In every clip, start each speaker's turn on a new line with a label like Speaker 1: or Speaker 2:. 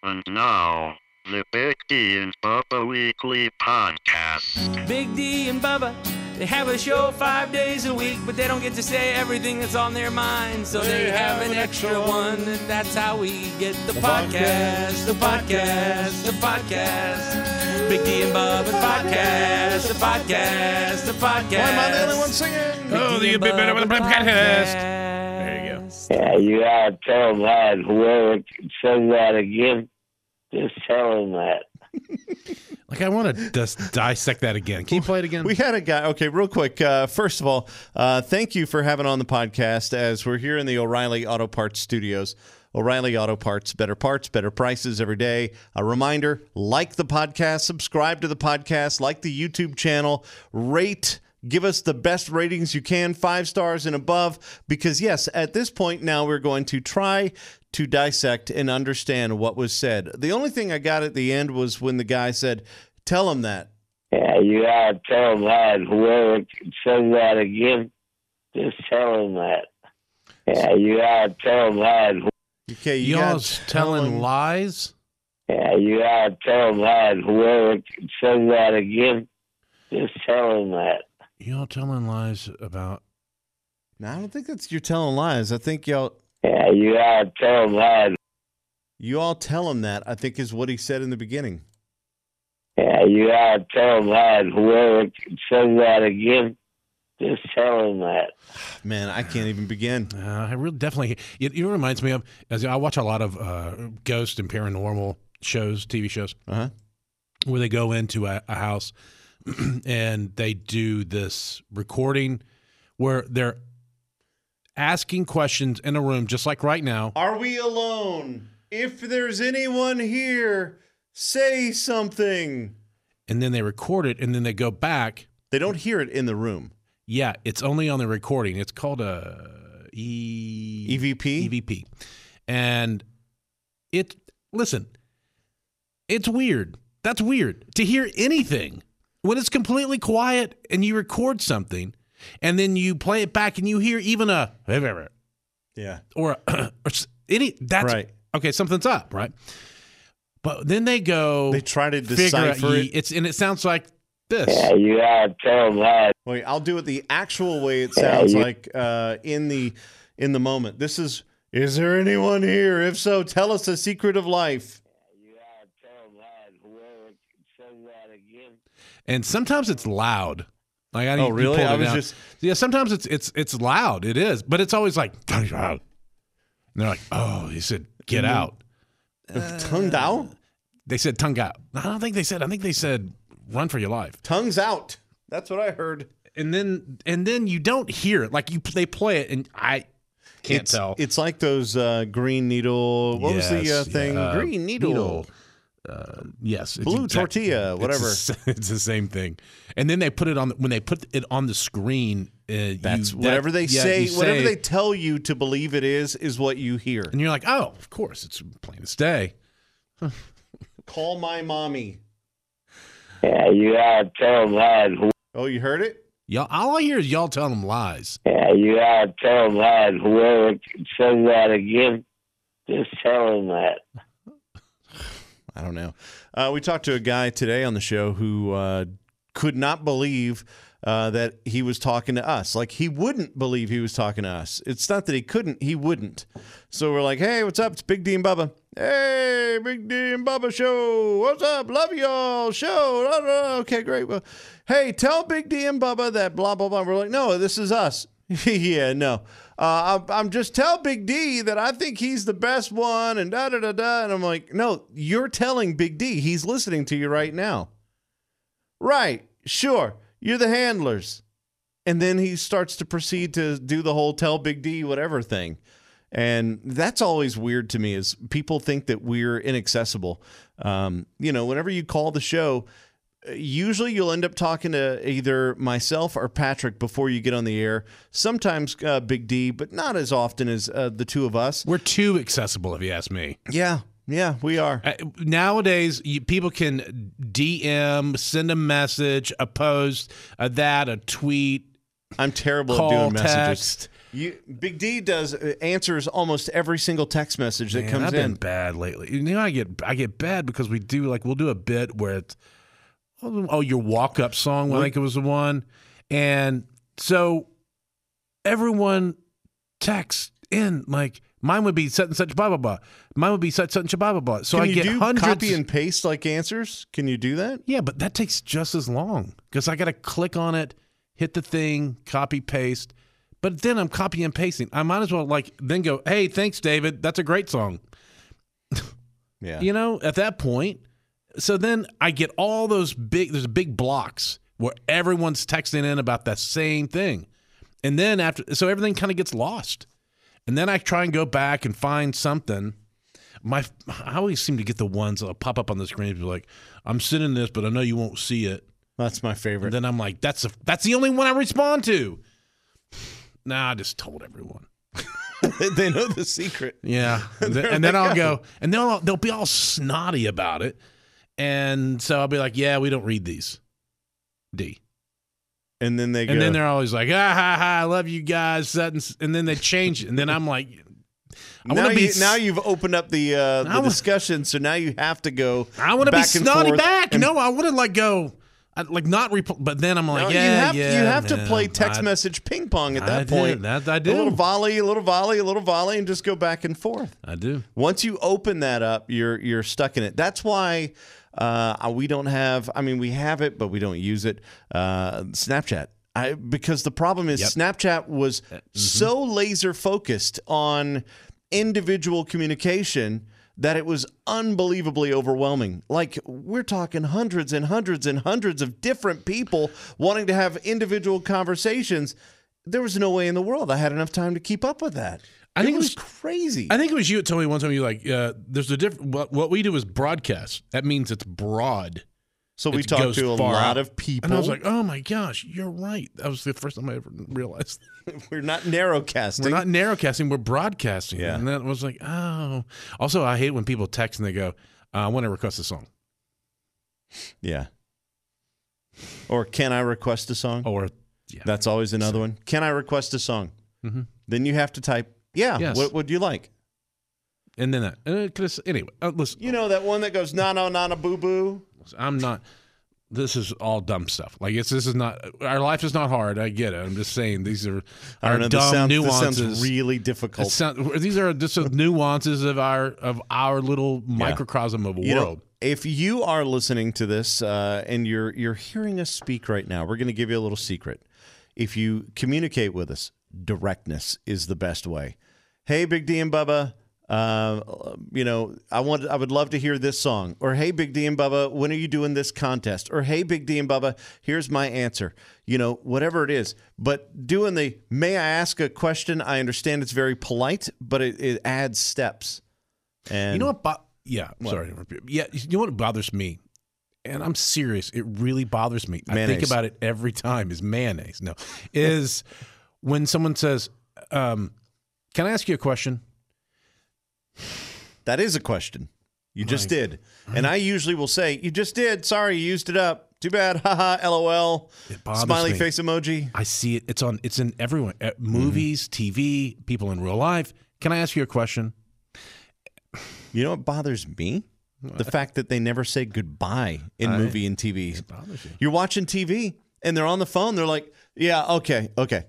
Speaker 1: And now, the Big D and Bubba Weekly Podcast.
Speaker 2: Big D and Bubba, they have a show 5 days a week, but they don't get to say everything that's on their mind, so they have an extra one, and that's how we get the podcast. Big D and Bubba podcast, the podcast.
Speaker 3: Why am I the only one singing?
Speaker 2: Oh, the Big D and Bubba podcast. There you go.
Speaker 4: Yeah, you gotta tell him that. Whoever says that again, just tell him that.
Speaker 5: Like, I want to just dissect that again. Can you play it again?
Speaker 3: We had a guy. Okay, real quick. First of all, thank you for having on the podcast as we're here in the O'Reilly Auto Parts studios. O'Reilly Auto Parts, better prices every day. A reminder, like the podcast, subscribe to the podcast, like the YouTube channel, rate, give us the best ratings you can, 5 stars and above, because yes, at this point now we're going to try to dissect and understand what was said. The only thing I got at the end was when the guy said, tell him that.
Speaker 4: Yeah, you gotta tell him that. Whoever says that again, just tell him that. Yeah, you gotta tell him that.
Speaker 3: Okay, you
Speaker 5: Y'all's telling lies?
Speaker 4: Yeah, you gotta tell him that. Whoever says that again, just tell him that.
Speaker 5: Y'all telling lies about...
Speaker 3: No, I don't think that's you're telling lies. I think y'all...
Speaker 4: Yeah, you gotta tell him that.
Speaker 3: You all tell him that, I think is what he said in the beginning.
Speaker 4: Yeah, you gotta tell him that. Whoever says that again, just tell him that.
Speaker 3: Man, I can't even begin.
Speaker 5: I really definitely... It reminds me of... As I watch a lot of ghost and paranormal shows, TV shows, where they go into a house and they do this recording where they're asking questions in a room, just like right now.
Speaker 3: Are we alone? If there's anyone here, say something.
Speaker 5: And then they record it, and then they go back.
Speaker 3: They don't hear it in the room.
Speaker 5: Yeah, it's only on the recording. It's called a
Speaker 3: EVP?
Speaker 5: EVP. And listen, it's weird. That's weird to hear anything when it's completely quiet and you record something and then you play it back and you hear even a
Speaker 3: Yeah.
Speaker 5: or any that's
Speaker 3: right.
Speaker 5: Okay, something's up, right? But then they
Speaker 3: try to
Speaker 5: figure
Speaker 3: decipher
Speaker 5: out,
Speaker 3: it.
Speaker 5: and it sounds like this.
Speaker 4: Yeah, you gotta tell him that.
Speaker 3: Wait, I'll do it the actual way it sounds like in the moment. This is there anyone here? If so, tell us a secret of life.
Speaker 4: You gotta tell him that. Whoever says that again.
Speaker 5: And sometimes it's loud. Like
Speaker 3: Oh, really? I was just
Speaker 5: sometimes it's loud. It is, but it's always like tongued out. And they're like, oh, he said get out.
Speaker 3: tongued out.
Speaker 5: They said tongue out. I think they said run for your life.
Speaker 3: Tongues out. That's what I heard.
Speaker 5: And then you don't hear it. Like they play it, and I can't tell.
Speaker 3: It's like those green needle. What was the thing? Green needle.
Speaker 5: Yes,
Speaker 3: blue tortilla, whatever.
Speaker 5: It's the same thing. And then they put it on when they put it on the screen.
Speaker 3: Whatever they say, whatever they tell you to believe it is what you hear.
Speaker 5: And you're like, oh, of course, it's plain as day.
Speaker 3: Call my mommy.
Speaker 4: Yeah, you gotta tell him that.
Speaker 3: Oh, you heard it?
Speaker 5: Y'all, all I hear is y'all telling them lies.
Speaker 4: Yeah, you gotta tell him that. Whoever says that again, just tell him that.
Speaker 3: I don't know. We talked to a guy today on the show who could not believe that he was talking to us. Like, he wouldn't believe he was talking to us. It's not that he couldn't, he wouldn't. So we're like, hey, what's up? It's Big D and Bubba. Hey, Big D and Bubba show. What's up? Love y'all. Show. Okay, great. Well, hey, tell Big D and Bubba that blah, blah, blah. We're like, no, this is us. Yeah, no. I'm just tell Big D that I think he's the best one and da-da-da-da. And I'm like, no, you're telling Big D. He's listening to you right now. Right. Sure. You're the handlers. And then he starts to proceed to do the whole tell Big D whatever thing. And that's always weird to me is people think that we're inaccessible. Whenever you call the show, usually you'll end up talking to either myself or Patrick before you get on the air. Sometimes Big D, but not as often as the two of us.
Speaker 5: We're too accessible, if you ask me.
Speaker 3: Yeah, we are.
Speaker 5: Nowadays, people can DM, send a message, a post, a tweet.
Speaker 3: I'm terrible
Speaker 5: call,
Speaker 3: at doing messages.
Speaker 5: text.
Speaker 3: Big D answers almost every single text message that comes
Speaker 5: I've
Speaker 3: in.
Speaker 5: been bad lately. You know, I get bad because we'll do a bit where it's your walk up song. I think it was the one, and so everyone texts in like mine would be such and such blah blah blah. Mine would be such and such blah blah blah. So I get hundreds.
Speaker 3: Copy and paste like answers? Can you do that?
Speaker 5: Yeah, but that takes just as long because I got to click on it, hit the thing, copy paste. But then I'm copy and pasting. I might as well then go, hey, thanks, David. That's a great song.
Speaker 3: Yeah.
Speaker 5: You know, at that point. So then I get all those there's big blocks where everyone's texting in about that same thing. And then so everything kind of gets lost. And then I try and go back and find something. I always seem to get the ones that'll pop up on the screen and be like, I'm sending this, but I know you won't see it.
Speaker 3: That's my favorite.
Speaker 5: And then I'm like, that's the only one I respond to. Nah, I just told everyone.
Speaker 3: They know the secret.
Speaker 5: Yeah. And then I'll go, and they'll be all snotty about it. And so I'll be like, yeah, we don't read these. D.
Speaker 3: And then they go.
Speaker 5: And then they're always like, I love you guys. And then they change it. And then I'm like,
Speaker 3: now you've opened up the discussion, so now you have to go.
Speaker 5: I want to be snotty back. No, I want to go. Not but then I'm like,
Speaker 3: you have to play text message ping pong at that point.
Speaker 5: I do.
Speaker 3: A little volley, a little volley, a little volley, and just go back and forth.
Speaker 5: I do.
Speaker 3: Once you open that up, you're stuck in it. That's why we don't have. I mean, we have it, but we don't use it. Snapchat. Because the problem is Snapchat was so laser focused on individual communication that it was unbelievably overwhelming. Like, we're talking hundreds and hundreds and hundreds of different people wanting to have individual conversations. There was no way in the world I had enough time to keep up with that. I think it was crazy.
Speaker 5: I think it was you that told me one time, you're like, there's a different, what we do is broadcast. That means it's broad.
Speaker 3: So we talked to a lot of people.
Speaker 5: And I was like, oh my gosh, you're right. That was the first time I ever realized.
Speaker 3: We're not narrowcasting.
Speaker 5: We're not narrowcasting. We're broadcasting.
Speaker 3: Yeah.
Speaker 5: And then it was like, oh. Also, I hate when people text and they go, I want to request a song.
Speaker 3: Yeah. Or can I request a song?
Speaker 5: Or, yeah.
Speaker 3: That's always another one. Can I request a song?
Speaker 5: Mm-hmm.
Speaker 3: Then you have to type,
Speaker 5: yes.
Speaker 3: What would you like?
Speaker 5: And then that. Anyway, listen.
Speaker 3: You know that one that goes, na boo boo?
Speaker 5: I'm not. This is all dumb stuff. Like this is not. Our life is not hard. I get it. I'm just saying these are our dumb nuances.
Speaker 3: This sounds really difficult.
Speaker 5: These are just nuances of our little microcosm of a world.
Speaker 3: If you are listening to this and you're hearing us speak right now, we're going to give you a little secret. If you communicate with us, directness is the best way. Hey, Big D and Bubba. I would love to hear this song. Or, hey, Big D and Bubba, when are you doing this contest? Or, hey, Big D and Bubba, here's my answer. Whatever it is. But doing the, may I ask a question? I understand it's very polite, but it adds steps. And
Speaker 5: you know what? Sorry. Yeah, you know what bothers me? And I'm serious. It really bothers me.
Speaker 3: Mayonnaise.
Speaker 5: I think about it every time. Is mayonnaise. No. Is when someone says, can I ask you a question?
Speaker 3: That is a question. You just did. And I usually will say, you just did. Sorry, you used it up. Too bad. Haha, LOL.
Speaker 5: It bothers
Speaker 3: Smiley
Speaker 5: me.
Speaker 3: face emoji.
Speaker 5: I see it. It's in everyone. Movies, TV, people in real life. Can I ask you a question?
Speaker 3: You know what bothers me? The fact that they never say goodbye in movie and TV.
Speaker 5: It bothers you.
Speaker 3: You're watching TV and they're on the phone. They're like, yeah, okay.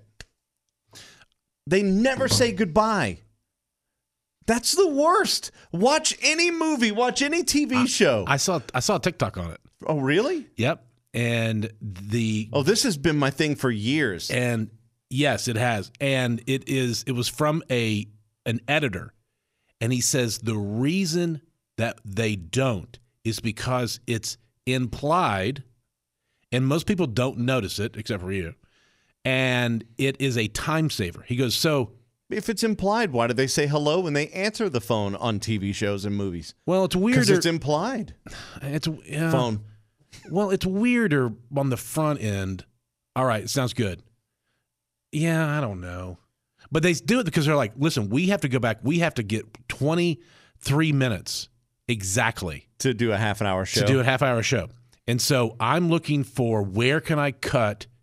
Speaker 3: They never say goodbye. That's the worst. Watch any movie, watch any TV show.
Speaker 5: I saw a TikTok on it.
Speaker 3: Oh, really?
Speaker 5: Yep. And
Speaker 3: this has been my thing for years.
Speaker 5: And yes, it has. And it was from an editor. And he says the reason that they don't is because it's implied, and most people don't notice it except for you. And it is a time saver. He goes, so
Speaker 3: if it's implied, why do they say hello when they answer the phone on TV shows and movies?
Speaker 5: Well, it's weirder.
Speaker 3: Because it's implied.
Speaker 5: It's
Speaker 3: phone.
Speaker 5: Well, it's weirder on the front end. All right, it sounds good. Yeah, I don't know. But they do it because they're like, listen, we have to go back. We have to get 23 minutes exactly.
Speaker 3: To do a half-hour show.
Speaker 5: To do a half-hour show. And so I'm looking for where can I cut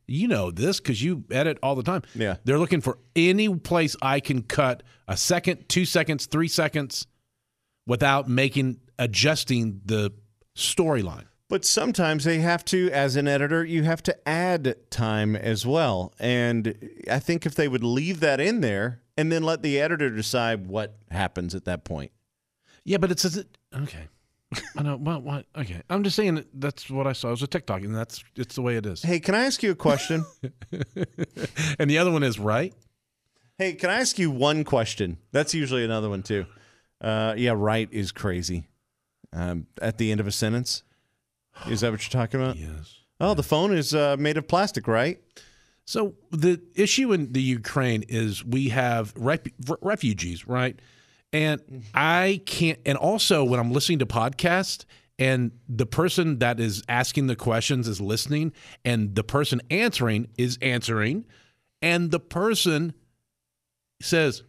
Speaker 5: You know this because you edit all the time.
Speaker 3: Yeah.
Speaker 5: They're looking for any place I can cut a second, 2 seconds, 3 seconds without adjusting the storyline.
Speaker 3: But sometimes they have to, as an editor, you have to add time as well. And I think if they would leave that in there and then let the editor decide what happens at that point.
Speaker 5: Yeah, but okay. I know. Well, what? Okay. I'm just saying that's what I saw. It was a TikTok, and it's the way it is.
Speaker 3: Hey, can I ask you a question?
Speaker 5: And the other one is right.
Speaker 3: Hey, can I ask you one question? That's usually another one too. Yeah, right is crazy. At the end of a sentence. Is that what you're talking about?
Speaker 5: Yes.
Speaker 3: Oh, the phone is made of plastic, right?
Speaker 5: So the issue in the Ukraine is we have refugees, right? And I can't, and also when I'm listening to podcasts and the person that is asking the questions is listening and the person answering is answering and the person says,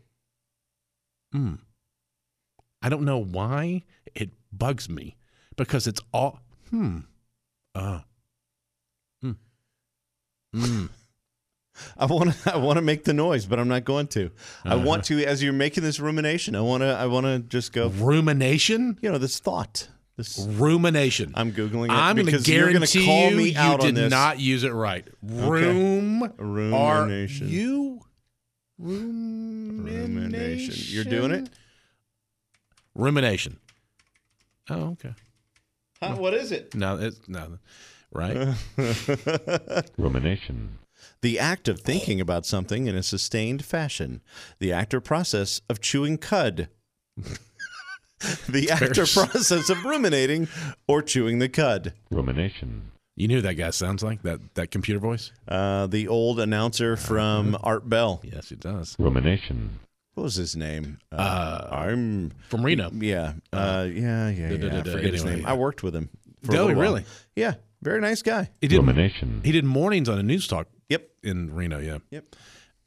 Speaker 5: I don't know why it bugs me because it's all,
Speaker 3: I want to make the noise, but I'm not going to. I want to, as you're making this rumination, I want to just go.
Speaker 5: Rumination?
Speaker 3: You know, this thought. This
Speaker 5: rumination.
Speaker 3: I'm Googling it.
Speaker 5: I'm going to guarantee
Speaker 3: call
Speaker 5: you
Speaker 3: me out
Speaker 5: did
Speaker 3: on this.
Speaker 5: not use it right.
Speaker 3: Rumination.
Speaker 5: Rumination.
Speaker 3: You're doing it?
Speaker 5: Rumination. Oh, okay.
Speaker 3: Huh, what is it?
Speaker 5: No, it's no. Right?
Speaker 1: Rumination.
Speaker 3: The act of thinking about something in a sustained fashion. The act or process of chewing cud. The act or process of ruminating or chewing the cud.
Speaker 1: Rumination.
Speaker 5: You knew who that guy sounds like, that computer voice?
Speaker 3: The old announcer from Art Bell.
Speaker 5: Yes, he does.
Speaker 1: Rumination.
Speaker 3: What was his name? I'm
Speaker 5: from Reno.
Speaker 3: Yeah. I forget his name. I worked with him. For a little while.
Speaker 5: Really?
Speaker 3: Yeah. Very nice guy.
Speaker 5: He did
Speaker 1: Rumination.
Speaker 5: He did mornings on a news talk.
Speaker 3: Yep.
Speaker 5: In Reno, yeah.
Speaker 3: Yep.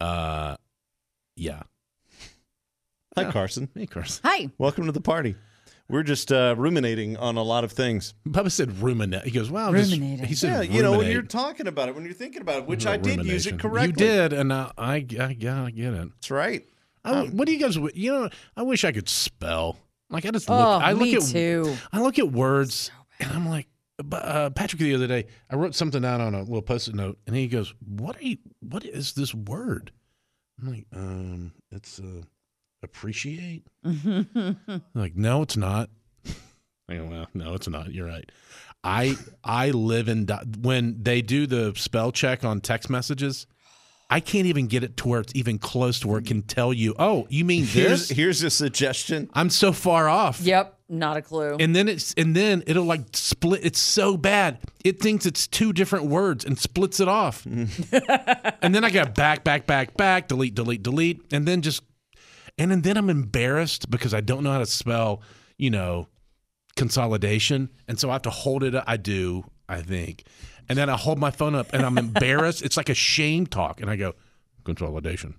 Speaker 5: Yeah.
Speaker 3: Hi, Carson.
Speaker 5: Hey, Carson.
Speaker 6: Hi.
Speaker 3: Welcome to the party. We're just ruminating on a lot of things.
Speaker 5: Bubba said ruminate. He goes, wow.
Speaker 6: Ruminating.
Speaker 5: He said
Speaker 3: Yeah,
Speaker 5: ruminate.
Speaker 3: you know, when you're talking about it, when you're thinking about it, which I did use it
Speaker 5: Rumination.
Speaker 3: correctly.
Speaker 5: You did, and I get it.
Speaker 3: That's right.
Speaker 5: What do you guys? You know, I wish I could spell. Like I just
Speaker 6: Oh,
Speaker 5: look. I
Speaker 6: me
Speaker 5: look at.
Speaker 6: too.
Speaker 5: I look at words, and I'm like, Patrick the other day. I wrote something down on a little post-it note, and he goes, "What is this word?" I'm like, it's appreciate. I'm like, no, it's not. I go, well, no, it's not. You're right. I live in when they do the spell check on text messages. I can't even get it to where it's even close to where it can tell you, oh, you mean this?
Speaker 3: Here's a suggestion.
Speaker 5: I'm so far off.
Speaker 6: Yep, not a clue.
Speaker 5: And then it'll like split. It's so bad. It thinks it's two different words and splits it off. And then I got back, delete. And then I'm embarrassed because I don't know how to spell, consolidation. And so I have to hold it up. I do, I think. And then I hold my phone up and I'm embarrassed. It's like a shame talk. And I go, consolidation.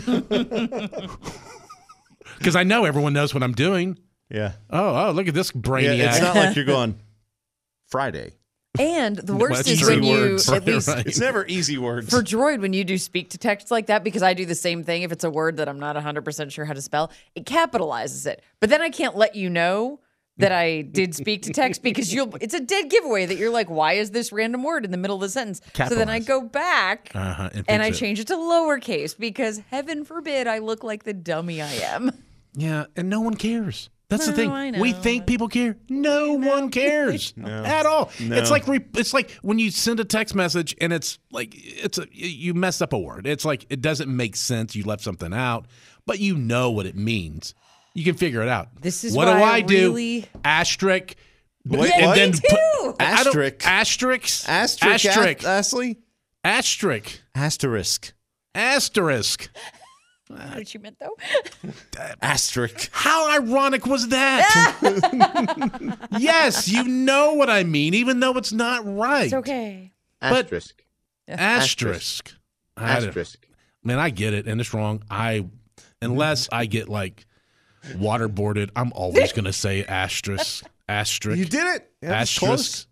Speaker 5: Because I know everyone knows what I'm doing.
Speaker 3: Yeah.
Speaker 5: Oh, look at this brainiac.
Speaker 3: Yeah, it's not like you're going Friday.
Speaker 6: And the worst
Speaker 5: That's
Speaker 6: is when
Speaker 5: three
Speaker 6: you,
Speaker 5: words.
Speaker 6: at least
Speaker 5: Right.
Speaker 3: It's never easy words.
Speaker 6: for Droid, when you do speak to text like that, because I do the same thing. If it's a word that I'm not 100% sure how to spell, it capitalizes it. But then I can't let you know that I did speak to text because it's a dead giveaway that you're like, why is this random word in the middle of the sentence? So then I go back and I change it to lowercase because heaven forbid I look like the dummy I am.
Speaker 5: Yeah, and no one cares. That's the
Speaker 6: No,
Speaker 5: thing.
Speaker 6: I know.
Speaker 5: We think people care. No one cares at all.
Speaker 3: No.
Speaker 5: It's like when you send a text message and it's like you messed up a word. It's like it doesn't make sense. You left something out, but you know what it means. You can figure it out.
Speaker 6: This is
Speaker 5: what
Speaker 6: why
Speaker 5: do
Speaker 6: I
Speaker 5: I do?
Speaker 6: really-
Speaker 5: Asterisk.
Speaker 3: Wait,
Speaker 6: Yeah,
Speaker 3: what?
Speaker 6: me too.
Speaker 3: Asterisk.
Speaker 5: Asterisk.
Speaker 3: Asterisk. Ashley?
Speaker 5: Asterisk.
Speaker 3: Asterisk.
Speaker 5: Asterisk.
Speaker 6: What you meant though?
Speaker 3: Asterisk.
Speaker 5: How ironic was that? Yes, you know what I mean, even though it's not right.
Speaker 6: It's okay.
Speaker 5: But-
Speaker 7: Asterisk.
Speaker 5: Asterisk.
Speaker 7: Asterisk.
Speaker 5: Man, I get it, and it's wrong. Unless I get like waterboarded, I'm always going to say asterisk. Asterisk.
Speaker 3: You did it. Yeah, that's
Speaker 5: Asterisk.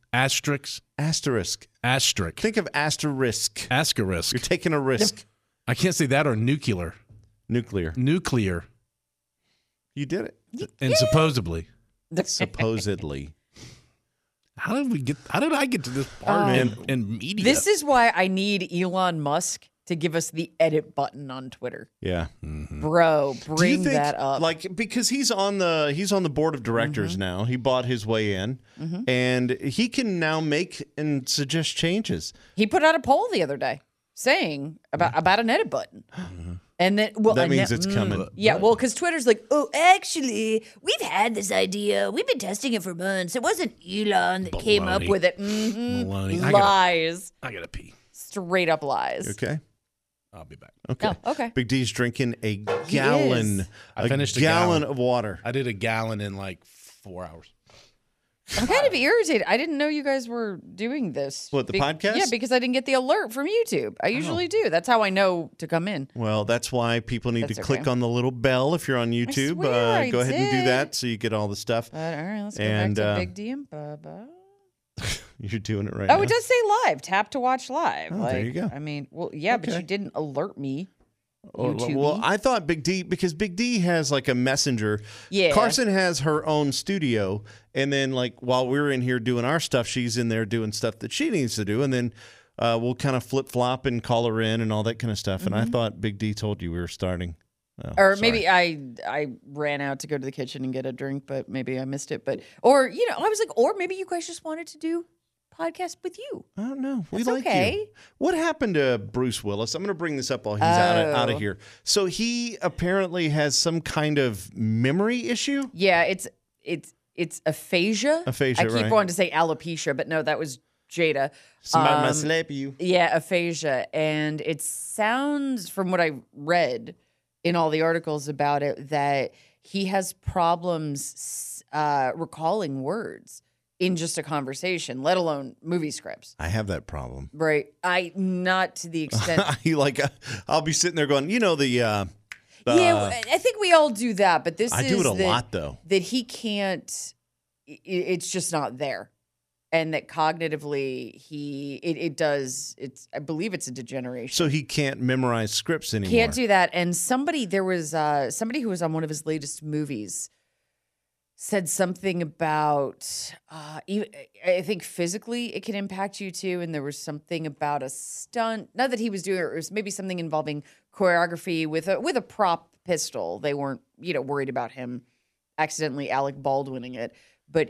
Speaker 5: Asterisk.
Speaker 3: Asterisk.
Speaker 5: Asterisk.
Speaker 3: Think of asterisk.
Speaker 5: Asterisk.
Speaker 3: You're taking a risk.
Speaker 5: I can't say that or nuclear.
Speaker 3: Nuclear.
Speaker 5: Nuclear.
Speaker 3: You did it.
Speaker 5: And supposedly.
Speaker 3: Supposedly.
Speaker 5: How did I get to this part in media?
Speaker 6: This is why I need Elon Musk to give us the edit button on Twitter.
Speaker 3: Yeah.
Speaker 6: Bro,
Speaker 3: Do you
Speaker 6: bring
Speaker 3: think,
Speaker 6: that up.
Speaker 3: Like, because he's on the board of directors now. He bought his way in, and he can now make and suggest changes.
Speaker 6: He put out a poll the other day saying about an edit button. And then,
Speaker 3: That means it's coming.
Speaker 6: Yeah, well, because Twitter's like, oh, actually, we've had this idea. We've been testing it for months. It wasn't Elon that came up
Speaker 5: Baloney.
Speaker 6: with it.
Speaker 5: Baloney.
Speaker 6: Lies.
Speaker 5: I gotta pee.
Speaker 6: Straight up lies.
Speaker 3: Okay.
Speaker 5: I'll be back.
Speaker 3: Okay.
Speaker 6: Oh, okay.
Speaker 3: Big D's drinking a gallon.
Speaker 5: I finished a
Speaker 3: gallon
Speaker 5: gallon.
Speaker 3: of water.
Speaker 5: I did a gallon in like 4 hours.
Speaker 6: I'm kind of irritated. I didn't know you guys were doing this.
Speaker 3: What, the podcast?
Speaker 6: Yeah, because I didn't get the alert from YouTube. I usually do. That's how I know to come in.
Speaker 3: Well, that's why people need
Speaker 6: That's
Speaker 3: to click
Speaker 6: okay.
Speaker 3: on the little bell if you're on YouTube.
Speaker 6: swear I
Speaker 3: Go ahead and do
Speaker 6: did.
Speaker 3: that so you get all the stuff.
Speaker 6: But all right, let's go
Speaker 3: And,
Speaker 6: back to Big D and Bubba.
Speaker 3: You're doing it right now.
Speaker 6: Oh, it does say live. Tap to watch live.
Speaker 3: Oh, there you go.
Speaker 6: I mean, well, yeah, but
Speaker 3: Okay.
Speaker 6: you didn't alert me.
Speaker 3: Well,
Speaker 6: YouTube-y.
Speaker 3: I thought Big D, because Big D has like a messenger.
Speaker 6: Yeah.
Speaker 3: Carson has her own studio. And then, like, while we're in here doing our stuff, she's in there doing stuff that she needs to do. And then we'll kind of flip flop and call her in and all that kind of stuff. And I thought Big D told you we were starting. Oh,
Speaker 6: Or
Speaker 3: sorry.
Speaker 6: maybe I ran out to go to the kitchen and get a drink, but maybe I missed it. But or I was like, or maybe you guys just wanted to do podcast with you.
Speaker 3: I don't know. We
Speaker 6: That's
Speaker 3: like
Speaker 6: okay.
Speaker 3: you. What happened to Bruce Willis? I'm going to bring this up while he's out
Speaker 6: Oh.
Speaker 3: of here. So he apparently has some kind of memory issue.
Speaker 6: Yeah, it's aphasia.
Speaker 3: Aphasia,
Speaker 6: I keep
Speaker 3: right.
Speaker 6: wanting to say alopecia, but no, that was Jada.
Speaker 3: Somebody might slap you.
Speaker 6: Yeah, aphasia. And it sounds, from what I read in all the articles about it, that he has problems recalling words in just a conversation, let alone movie scripts.
Speaker 3: I have that problem.
Speaker 6: Right. Not to the extent.
Speaker 3: I'll be sitting there going,
Speaker 6: Yeah, I think we all do that, but this
Speaker 3: I
Speaker 6: is
Speaker 3: do it a
Speaker 6: that-
Speaker 3: lot though.
Speaker 6: that he can't. It's just not there, and that cognitively it does. I believe it's a degeneration.
Speaker 3: So he can't memorize scripts anymore.
Speaker 6: Can't do that. And there was somebody who was on one of his latest movies said something about I think physically it can impact you too. And there was something about a stunt, not that he was doing, it was maybe something involving choreography with a prop pistol. They weren't worried about him accidentally Alec Baldwinning it, but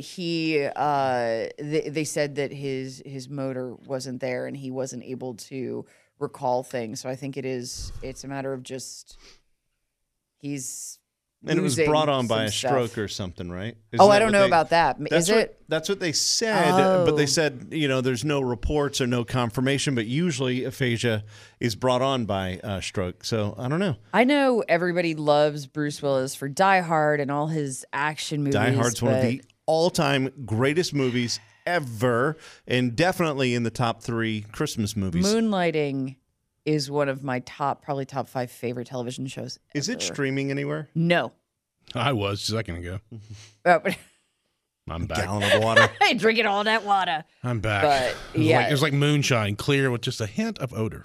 Speaker 6: they said that his motor wasn't there and he wasn't able to recall things. So I think it's a matter of just he's.
Speaker 3: And it was
Speaker 6: losing
Speaker 3: brought on by
Speaker 6: some
Speaker 3: a
Speaker 6: stuff.
Speaker 3: stroke or something, right?
Speaker 6: I don't know about that. Is it?
Speaker 3: That's what they said, but they
Speaker 6: Oh.
Speaker 3: said, there's no reports or no confirmation, but usually aphasia is brought on by stroke. So I don't know.
Speaker 6: I know everybody loves Bruce Willis for Die Hard and all his action movies.
Speaker 3: Die Hard's one of
Speaker 6: but
Speaker 3: the all-time greatest movies ever, and definitely in the top 3 Christmas movies.
Speaker 6: Moonlighting is one of my probably top 5 favorite television shows.
Speaker 3: Is it
Speaker 6: ever.
Speaker 3: streaming anywhere?
Speaker 6: No.
Speaker 5: I was a second ago.
Speaker 6: But
Speaker 5: I'm back.
Speaker 3: Gallon of water.
Speaker 6: I drinking all that water.
Speaker 5: I'm back.
Speaker 6: But,
Speaker 5: It was like moonshine, clear with just a hint of odor.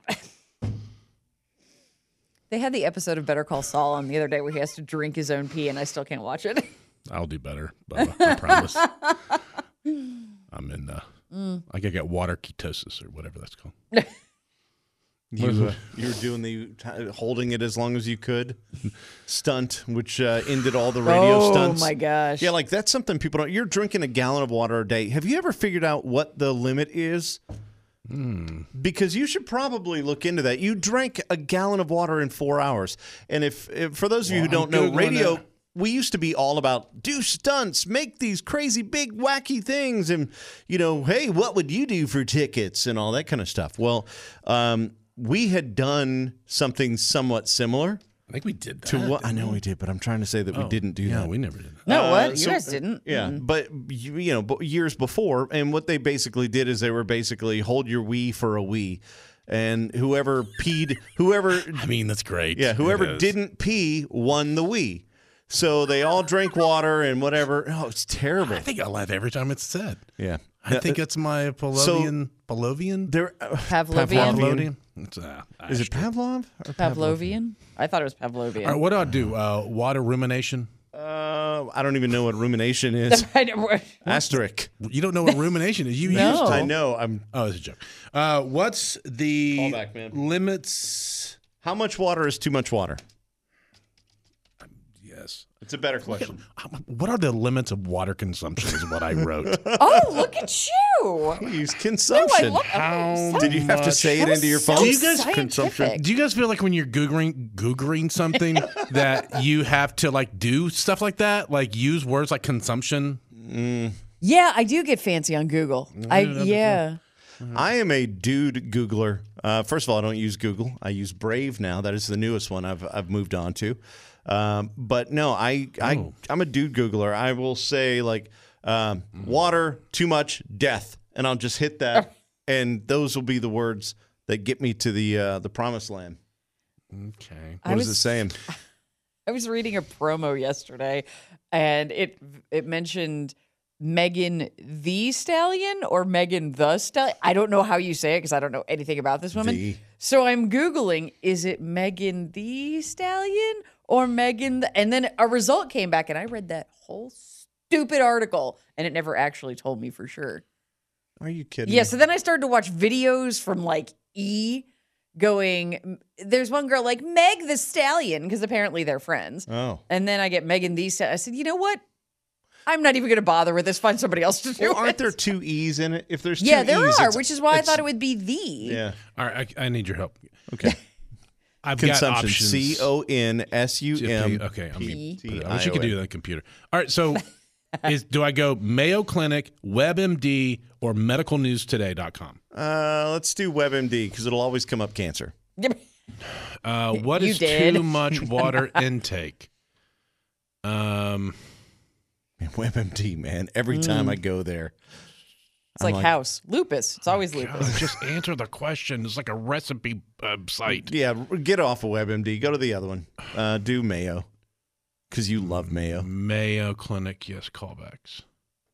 Speaker 6: They had the episode of Better Call Saul on the other day where he has to drink his own pee, and I still can't watch it.
Speaker 5: I'll do better, Bubba, I promise. I'm in I could get water ketosis or whatever that's called.
Speaker 3: You were doing the holding it as long as you could stunt, which ended all the radio stunts.
Speaker 6: Oh my gosh.
Speaker 3: Yeah, like that's something people don't. You're drinking a gallon of water a day. Have you ever figured out what the limit is? Because you should probably look into that. You drank a gallon of water in 4 hours, and if for those of you who don't know,
Speaker 5: Googling
Speaker 3: radio.
Speaker 5: that.
Speaker 3: We used to be all about do stunts, make these crazy big wacky things, and hey, what would you do for tickets and all that kind of stuff. Well, we had done something somewhat similar
Speaker 5: I think we did that.
Speaker 3: to what I know we did, but I'm trying to say that we didn't do
Speaker 5: Yeah,
Speaker 3: that.
Speaker 5: we never did that.
Speaker 6: No, what? You
Speaker 3: so-
Speaker 6: guys didn't.
Speaker 3: Yeah, but years before, and what they basically did is they were basically hold your wee for a wee, and whoever peed,
Speaker 5: I mean, that's great.
Speaker 3: whoever
Speaker 5: It is.
Speaker 3: didn't pee won the wee. So they all drink water and whatever. Oh, it's terrible.
Speaker 5: I think I laugh every time it's said.
Speaker 3: Yeah.
Speaker 5: I think it's my Pavlovian.
Speaker 3: There,
Speaker 6: Pavlovian.
Speaker 5: It's,
Speaker 3: is it Pavlov? Or
Speaker 6: Pavlovian? I thought it was Pavlovian.
Speaker 5: All right, what do I do? Water rumination?
Speaker 3: I don't even know what rumination is. Asterisk.
Speaker 5: You don't know what rumination is? You
Speaker 6: No.
Speaker 5: used to.
Speaker 3: I know.
Speaker 5: Oh, it's a joke. What's the
Speaker 3: Callback, man.
Speaker 5: limits?
Speaker 3: How much water is too much water?
Speaker 5: Yes.
Speaker 3: It's a better question.
Speaker 5: What are the limits of water consumption is what I wrote.
Speaker 6: Oh, look at you.
Speaker 3: Use
Speaker 6: No, I
Speaker 3: consumption.
Speaker 6: love
Speaker 5: How
Speaker 3: Did you have to say it
Speaker 6: That
Speaker 3: into your
Speaker 6: was so
Speaker 3: phone?
Speaker 5: Do you guys-
Speaker 6: scientific.
Speaker 5: Do you guys feel like when you're Googling something that you have to like do stuff like that? Like use words like consumption?
Speaker 6: Yeah, I do get fancy on Google. Yeah.
Speaker 3: I am a dude Googler. First of all, I don't use Google. I use Brave now. That is the newest one I've moved on to. But no, I'm a dude Googler. I will say like water, too much, death, and I'll just hit that, and those will be the words that get me to the promised land.
Speaker 5: Okay.
Speaker 3: What is it saying?
Speaker 6: I was reading a promo yesterday, and it mentioned Megan the Stallion or Megan the Stallion. I don't know how you say it because I don't know anything about this woman.
Speaker 3: The.
Speaker 6: So I'm Googling, is it Megan the Stallion or Megan the... And then a result came back, and I read that whole stupid article, and it never actually told me for sure.
Speaker 3: Are you kidding?
Speaker 6: Yeah, so then I started to watch videos from like E going, there's one girl like Meg the Stallion, because apparently they're friends.
Speaker 3: Oh.
Speaker 6: And then I get Megan the Stallion. I said, you know what? I'm not even going to bother with this. Find somebody else to do
Speaker 3: Well, aren't
Speaker 6: it.
Speaker 3: there two E's in it? If there's two
Speaker 6: Yeah, there
Speaker 3: E's,
Speaker 6: are,
Speaker 3: it's-
Speaker 6: which is why I
Speaker 3: it's-
Speaker 6: thought it would be the.
Speaker 3: Yeah.
Speaker 5: All right, I need your help.
Speaker 3: Okay.
Speaker 5: I've got
Speaker 3: Consumption.
Speaker 5: options.
Speaker 3: CONSUM.
Speaker 5: Okay, I mean,
Speaker 6: P.
Speaker 5: I wish you could do that on the computer. All right, so do I go Mayo Clinic, WebMD, or medicalnewstoday.com?
Speaker 3: Let's do WebMD because it'll always come up cancer.
Speaker 5: What
Speaker 6: You
Speaker 5: is
Speaker 6: did.
Speaker 5: too much water intake?
Speaker 3: WebMD, man. Every time I go there.
Speaker 6: It's like house. Lupus. It's always lupus.
Speaker 5: God, just answer the question. It's like a recipe site.
Speaker 3: Yeah, get off of WebMD. Go to the other one. Do Mayo because you love Mayo.
Speaker 5: Mayo Clinic, yes, callbacks.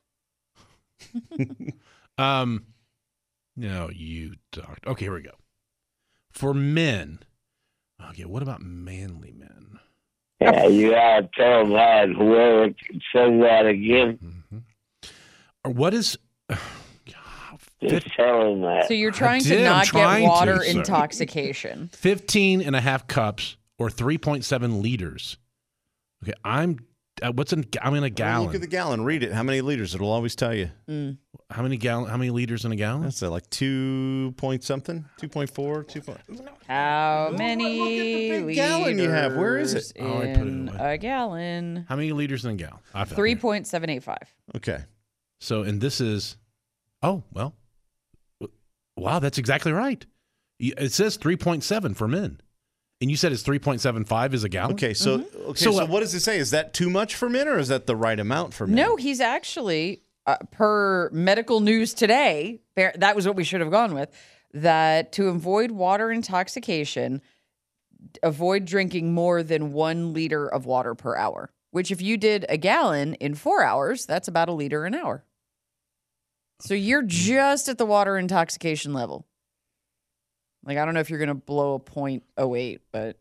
Speaker 5: No, you doctor. Okay, here we go. For men. Okay, what about manly men?
Speaker 4: Yeah, you gotta tell that whoever says that again,
Speaker 5: Or what is
Speaker 4: just tell him that.
Speaker 6: So you're trying
Speaker 5: did.
Speaker 6: to
Speaker 5: I'm
Speaker 6: not
Speaker 5: trying
Speaker 6: get water
Speaker 5: to, sir.
Speaker 6: intoxication.
Speaker 5: 15 and a half cups or 3.7 liters? Okay, I'm in a
Speaker 3: Look
Speaker 5: gallon.
Speaker 3: at the gallon. Read it. How many liters? It'll always tell you.
Speaker 5: How many liters in a gallon?
Speaker 3: That's like 2 point something, 2.4, 2.
Speaker 6: How many
Speaker 3: look at the big
Speaker 6: liters
Speaker 3: gallon you have. Where is it?
Speaker 5: Oh, I put it
Speaker 6: in
Speaker 5: away.
Speaker 6: a gallon?
Speaker 5: How many liters in a gallon? I found it.
Speaker 6: 3.785.
Speaker 3: Okay.
Speaker 5: So, and this is, wow, that's exactly right. It says 3.7 for men. And you said it's 3.75 is a gallon?
Speaker 3: Okay. So
Speaker 5: So,
Speaker 3: what does it say? Is that too much for men, or is that the right amount for men?
Speaker 6: No, he's actually, per medical news today, that was what we should have gone with, that to avoid water intoxication, avoid drinking more than 1 liter of water per hour, which if you did a gallon in 4 hours, that's about a liter an hour. So you're just at the water intoxication level. Like, I don't know if you're going to blow a 0.08, but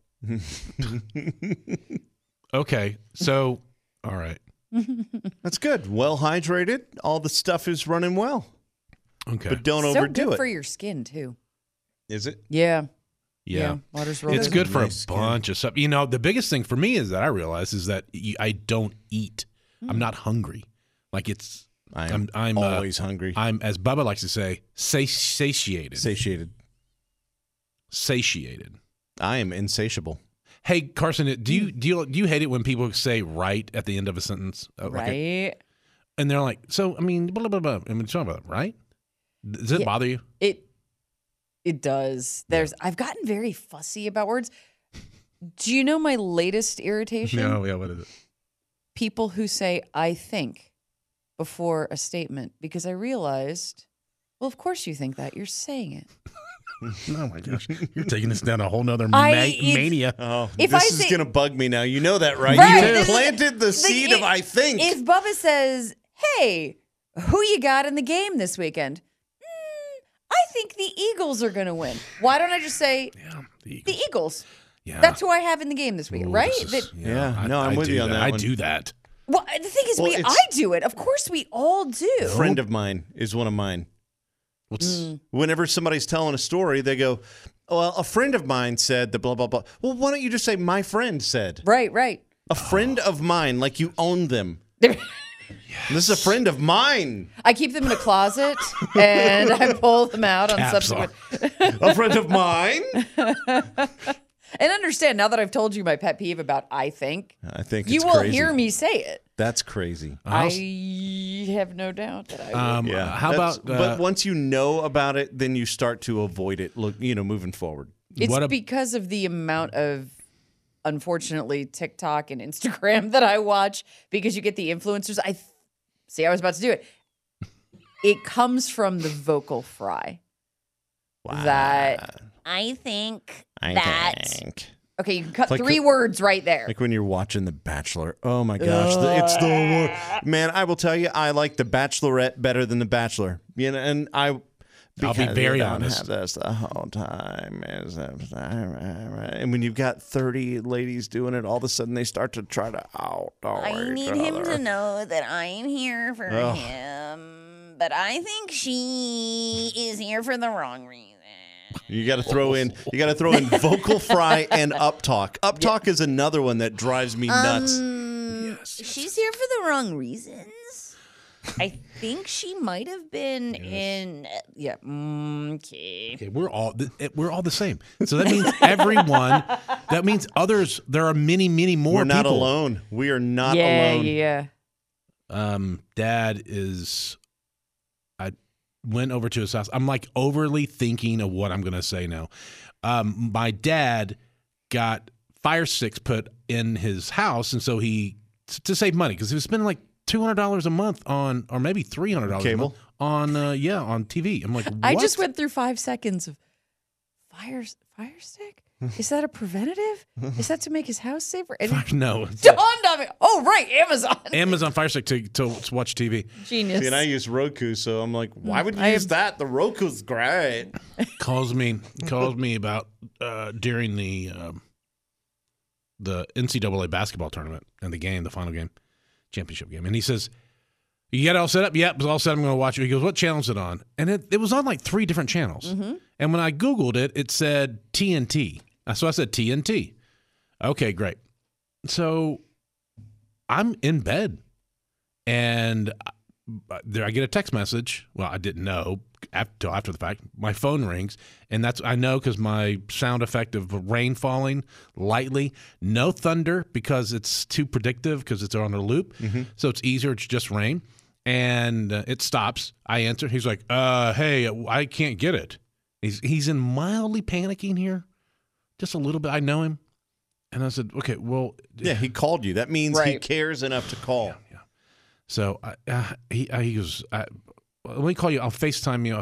Speaker 5: Okay. So, all right.
Speaker 3: That's good. Well hydrated. All the stuff is running well,
Speaker 5: Okay.
Speaker 3: but don't
Speaker 6: so
Speaker 3: overdo
Speaker 6: good
Speaker 3: it.
Speaker 6: for your skin, too.
Speaker 3: Is it?
Speaker 6: Yeah.
Speaker 5: yeah.
Speaker 6: Water's really
Speaker 5: It's
Speaker 6: good.
Speaker 5: good for
Speaker 3: Nice
Speaker 5: a
Speaker 3: skin.
Speaker 5: bunch of stuff. You know, the biggest thing for me is that I realize is that I don't eat. I'm not hungry. Like I'm
Speaker 3: always hungry.
Speaker 5: I'm, as Bubba likes to say, satiated.
Speaker 3: Satiated.
Speaker 5: Satiated.
Speaker 3: I am insatiable.
Speaker 5: Hey Carson, do you hate it when people say "right" at the end of a sentence?
Speaker 6: Right.
Speaker 5: And they're like, so I mean, blah blah blah. I mean, talking about right? Does it bother you?
Speaker 6: It does. I've gotten very fussy about words. Do you know my latest irritation?
Speaker 5: No, yeah. What is it?
Speaker 6: People who say "I think" before a statement, because I realized, well, of course you think that. You're saying it.
Speaker 5: Oh my gosh, you're taking this down a whole nother
Speaker 6: It's-
Speaker 5: mania.
Speaker 3: Oh,
Speaker 6: If
Speaker 3: this
Speaker 6: I
Speaker 3: is
Speaker 6: say-
Speaker 3: going to bug me now. You know that, right?
Speaker 6: Right,
Speaker 3: You
Speaker 6: this is-
Speaker 3: planted the seed of I think.
Speaker 6: If Bubba says, "Hey, who you got in the game this weekend?" I think the Eagles are going to win. Why don't I just say
Speaker 5: Yeah, the
Speaker 6: the Eagles?
Speaker 5: Yeah.
Speaker 6: That's who I have in the game this weekend,
Speaker 5: Ooh,
Speaker 6: right?
Speaker 5: this is-
Speaker 3: Yeah, no, I'm with
Speaker 5: do
Speaker 3: you on that
Speaker 5: I
Speaker 3: one.
Speaker 5: do that.
Speaker 6: Well, the thing is,
Speaker 3: Well,
Speaker 6: I
Speaker 3: it's-
Speaker 6: do it. Of course, we all do.
Speaker 3: A friend of mine is one of mine.
Speaker 5: What's
Speaker 3: Whenever somebody's telling a story, they go, well, a friend of mine said the blah, blah, blah. Well, why don't you just say my friend said?
Speaker 6: Right, right.
Speaker 3: A friend of mine, like you own them. This is a friend of mine.
Speaker 6: I keep them in a closet and I pull them out on
Speaker 5: Caps
Speaker 6: subsequent.
Speaker 3: A friend of mine?
Speaker 6: And understand now that I've told you my pet peeve about I think,
Speaker 3: I think
Speaker 6: you
Speaker 3: it's
Speaker 6: will
Speaker 3: crazy.
Speaker 6: hear me say it.
Speaker 3: That's crazy.
Speaker 6: I have no doubt that I will.
Speaker 3: Yeah.
Speaker 5: How
Speaker 3: That's-
Speaker 5: about
Speaker 3: but once you know about it, then you start to avoid it. Look, moving forward.
Speaker 6: It's
Speaker 5: what a-
Speaker 6: because of the amount of, unfortunately, TikTok and Instagram that I watch because you get the influencers. I was about to do it. It comes from the vocal fry.
Speaker 3: Wow.
Speaker 6: That I think Okay, you can cut
Speaker 3: Like
Speaker 6: 3 words right there.
Speaker 3: Like when you're watching The Bachelor. Oh my gosh, it's the worst. Man, I will tell you, I like The Bachelorette better than The Bachelor. And
Speaker 5: I'll be very honest.
Speaker 3: Have this the whole time. And when you've got 30 ladies doing it, all of a sudden they start to try to
Speaker 7: I need him to know that I'm here for
Speaker 3: Ugh.
Speaker 7: him, but I think she is here for the wrong reason.
Speaker 3: You got to throw in vocal fry and uptalk. Uptalk is another one that drives me nuts.
Speaker 7: She's here for the wrong reasons. I think she might have been in. Yeah. Okay.
Speaker 5: Okay, we're all the same. So that means everyone. That means others. There are many, many more.
Speaker 3: We're not
Speaker 5: people.
Speaker 3: alone. We are not
Speaker 6: yeah,
Speaker 3: alone.
Speaker 6: yeah.
Speaker 5: Dad is. I went over to his house. I'm like overly thinking of what I'm going to say now. My dad got Fire Sticks put in his house, and so to save money because he was spending like $200 a month on, or maybe $300 a
Speaker 3: Cable?
Speaker 5: month on on TV. I'm like, what?
Speaker 6: I just went through 5 seconds of fire stick. Is that a preventative? Is that to make his house safer? And it
Speaker 5: No,
Speaker 6: dawned on me. Oh, right, Amazon.
Speaker 5: Amazon Fire Stick to watch TV.
Speaker 6: Genius.
Speaker 3: See, and I use Roku, so I'm like, why would you
Speaker 6: I
Speaker 3: use
Speaker 6: have-
Speaker 3: that? The Roku's great.
Speaker 5: calls me about during the NCAA basketball tournament and the final game, championship game, and he says, "You got it all set up?" "Yep, it's all set. I'm going to watch it." He goes, "What channel is it on?" And it was on like 3 different channels. And when I Googled it, it said TNT. So I said TNT. Okay, great. So I'm in bed, and there I get a text message. Well, I didn't know until after the fact. My phone rings, and I know because my sound effect of rain falling lightly. No thunder because it's too predictive because it's on a loop. So it's easier. It's just rain, and it stops. I answer. He's like, "Hey, I can't get it." He's in mildly panicking here, just a little bit. I know him, and I said, "Okay, well,
Speaker 3: Yeah, he called you. That means he
Speaker 6: Right.
Speaker 3: cares enough to call.
Speaker 5: So he goes, let me call you. I'll FaceTime you.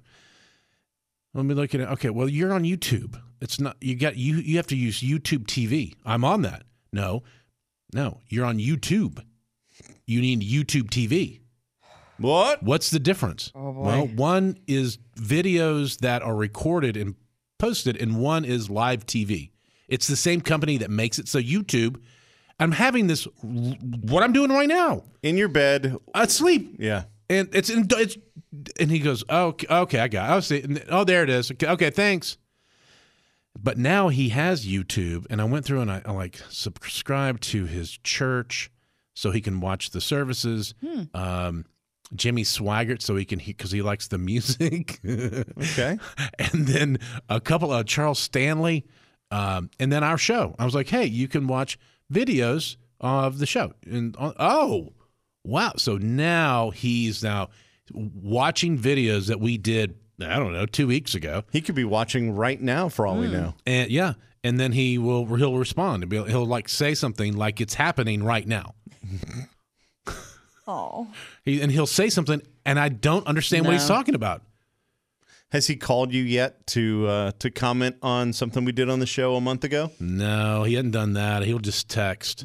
Speaker 5: Let me look at it. Okay, well, you're on YouTube. It's not you have to use YouTube TV. I'm on that. No, you're on YouTube. You need YouTube TV.
Speaker 3: What?
Speaker 5: What's the difference?
Speaker 6: Oh, boy.
Speaker 5: Well, one is videos that are recorded and posted, and one is live TV. It's the same company that makes it. So YouTube, I'm having this, what I'm doing right now,
Speaker 3: In your bed.
Speaker 5: asleep.
Speaker 3: Yeah.
Speaker 5: And and he goes, okay, I got it. I'll see. Oh, there it is. Okay, thanks. But now he has YouTube, and I went through and I like subscribed to his church so he can watch the services. Jimmy Swaggart so he can because he likes the music.
Speaker 3: Okay.
Speaker 5: And then a couple of Charles Stanley, and then our show. I was like, hey, you can watch videos of the show. And oh, wow. So now he's watching videos that we did, I don't know, 2 weeks ago.
Speaker 3: He could be watching right now for all we know.
Speaker 5: And yeah, and then he'll respond and he'll like say something like it's happening right now.
Speaker 6: Oh.
Speaker 5: He'll say something and I don't understand what he's
Speaker 6: No.
Speaker 5: talking about.
Speaker 3: Has he called you yet to comment on something we did on the show a month ago?
Speaker 5: No, he hadn't done that. He'll just text.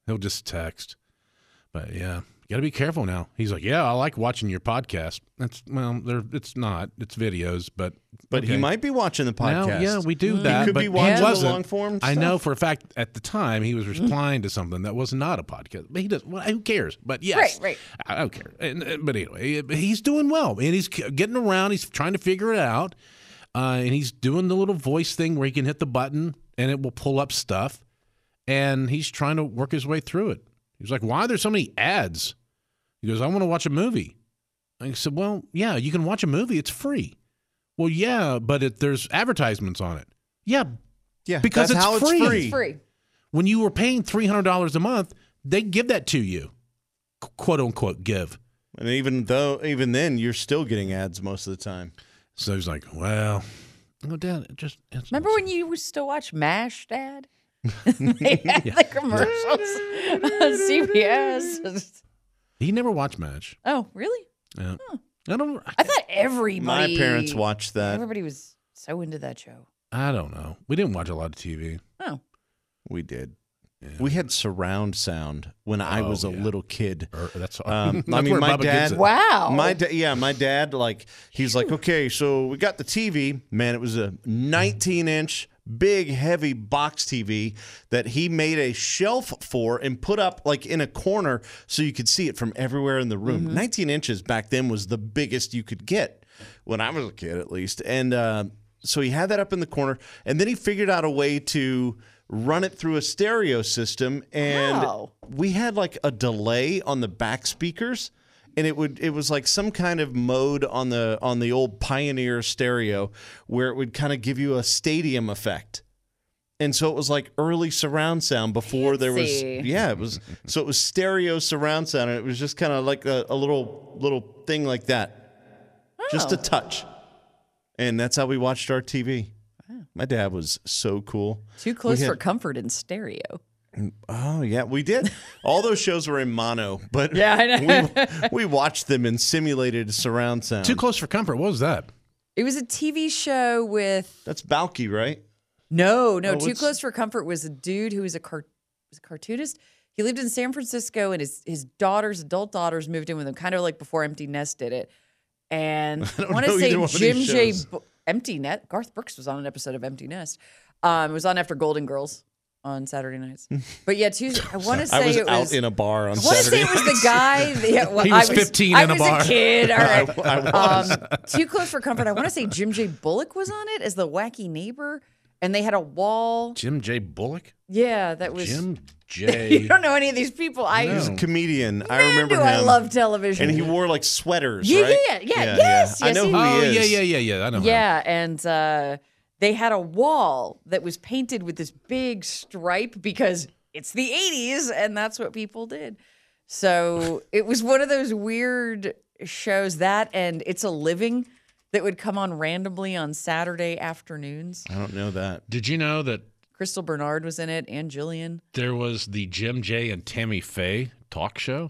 Speaker 5: But yeah, you got to be careful now. He's like, yeah, I like watching your podcast. It's not. It's videos, but
Speaker 3: But he might be watching the podcast.
Speaker 5: Now, yeah, we do that.
Speaker 3: He could
Speaker 5: but
Speaker 3: be watching
Speaker 5: he
Speaker 3: the
Speaker 5: wasn't.
Speaker 3: long form
Speaker 5: I
Speaker 3: stuff.
Speaker 5: know for a fact at the time he was replying to something that was not a podcast. But he does. Well, who cares? But yes,
Speaker 6: Right.
Speaker 5: I don't care. But anyway, he's doing well, and he's getting around. He's trying to figure it out, and he's doing the little voice thing where he can hit the button and it will pull up stuff, and he's trying to work his way through it. He was like, "Why are there so many ads?" He goes, "I want to watch a movie." I said, "Well, yeah, you can watch a movie. It's free." Well, yeah, but there's advertisements on it. Yeah, because
Speaker 3: that's how
Speaker 5: it's free.
Speaker 6: It's free.
Speaker 5: When you were paying $300 a month, they give that to you, quote unquote, give.
Speaker 3: And even then, you're still getting ads most of the time.
Speaker 5: So he's like, "Well, Dad, it's
Speaker 6: Remember when you used to watch MASH, Dad? They had the commercials on CBS.
Speaker 5: He never watched MASH.
Speaker 6: Oh, really?
Speaker 5: Yeah.
Speaker 6: Huh.
Speaker 5: I
Speaker 6: thought everybody.
Speaker 3: My parents watched that.
Speaker 6: Everybody was so into that show.
Speaker 5: I don't know. We didn't watch a lot of TV.
Speaker 6: Oh.
Speaker 3: We did.
Speaker 5: Yeah.
Speaker 3: We had surround sound when I was a little kid.
Speaker 5: That's
Speaker 3: I mean,
Speaker 5: where
Speaker 3: my
Speaker 5: Bubba gets
Speaker 3: dad.
Speaker 5: it.
Speaker 6: Wow.
Speaker 3: My dad, like, he's like, okay, so we got the TV. Man, it was a 19-inch, big, heavy box TV that he made a shelf for and put up, like, in a corner so you could see it from everywhere in the room. 19 inches back then was the biggest you could get when I was a kid, at least. And so he had that up in the corner, and then he figured out a way to run it through a stereo system, and
Speaker 6: Wow.
Speaker 3: we had like a delay on the back speakers, and it was like some kind of mode on the old Pioneer stereo where it would kind of give you a stadium effect. And so it was like early surround sound before there was it was stereo surround sound, and it was just kind of like a little thing like that. Just a touch. And that's how we watched our TV. My dad was so cool.
Speaker 6: Too close for comfort in stereo.
Speaker 3: Oh, yeah, we did. All those shows were in mono, but
Speaker 6: Yeah, I know.
Speaker 3: we watched them in simulated surround sound.
Speaker 5: Too Close for Comfort. What was that?
Speaker 6: It was a TV show with
Speaker 3: That's Balky, right?
Speaker 6: No. Too
Speaker 3: what's-
Speaker 6: Close for Comfort was a dude who was a cartoonist. He lived in San Francisco, and his adult daughters, moved in with him, kind of like before Empty Nest did it. And I want to
Speaker 3: know
Speaker 6: say
Speaker 3: either one of
Speaker 6: Jim
Speaker 3: these
Speaker 6: J.
Speaker 3: shows.
Speaker 6: Empty Net. Garth Brooks was on an episode of Empty Nest. It was on after Golden Girls on Saturday nights. But yeah, I want to say
Speaker 3: I was
Speaker 6: it
Speaker 3: out
Speaker 6: was
Speaker 3: in a bar on
Speaker 6: I want to say
Speaker 3: Saturday.
Speaker 6: it was the guy.
Speaker 5: He was 15 in a bar.
Speaker 6: I was a kid. All right.
Speaker 3: I was.
Speaker 6: Too Close for Comfort. I want to say Jim J. Bullock was on it as the wacky neighbor, and they had a wall.
Speaker 5: Jim J. Bullock?
Speaker 6: Yeah, that was.
Speaker 5: Jim J.
Speaker 6: You don't know any of these people.
Speaker 3: He was a comedian. I
Speaker 6: Man,
Speaker 3: remember
Speaker 6: do
Speaker 3: him.
Speaker 6: I love television.
Speaker 3: And he wore like sweaters,
Speaker 6: Yeah,
Speaker 3: right?
Speaker 6: yes,
Speaker 3: I know
Speaker 6: he
Speaker 3: who
Speaker 5: Oh,
Speaker 3: he is.
Speaker 5: yeah. I know him.
Speaker 6: Yeah, and they had a wall that was painted with this big stripe because it's the 80s and that's what people did. So it was one of those weird shows, that and It's a Living, that would come on randomly on Saturday afternoons.
Speaker 3: I don't know that.
Speaker 5: Did you know that
Speaker 6: Crystal Bernard was in it, and Jillian.
Speaker 5: there was the Jim J. and Tammy Faye talk show?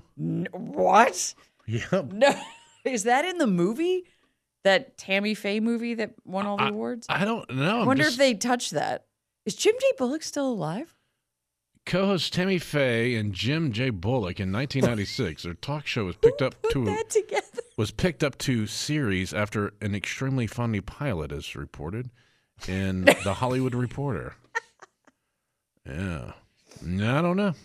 Speaker 6: What?
Speaker 5: Yep.
Speaker 6: No. Is that in the movie? That Tammy Faye movie that won all the awards?
Speaker 5: I don't know.
Speaker 6: I wonder if they touched that. Is Jim J. Bullock still alive?
Speaker 5: Co-host Tammy Faye and Jim J. Bullock in 1996. Their talk show was picked up
Speaker 6: Put
Speaker 5: to
Speaker 6: that together.
Speaker 5: series after an extremely funny pilot, as reported in the Hollywood Reporter. Yeah, I don't know.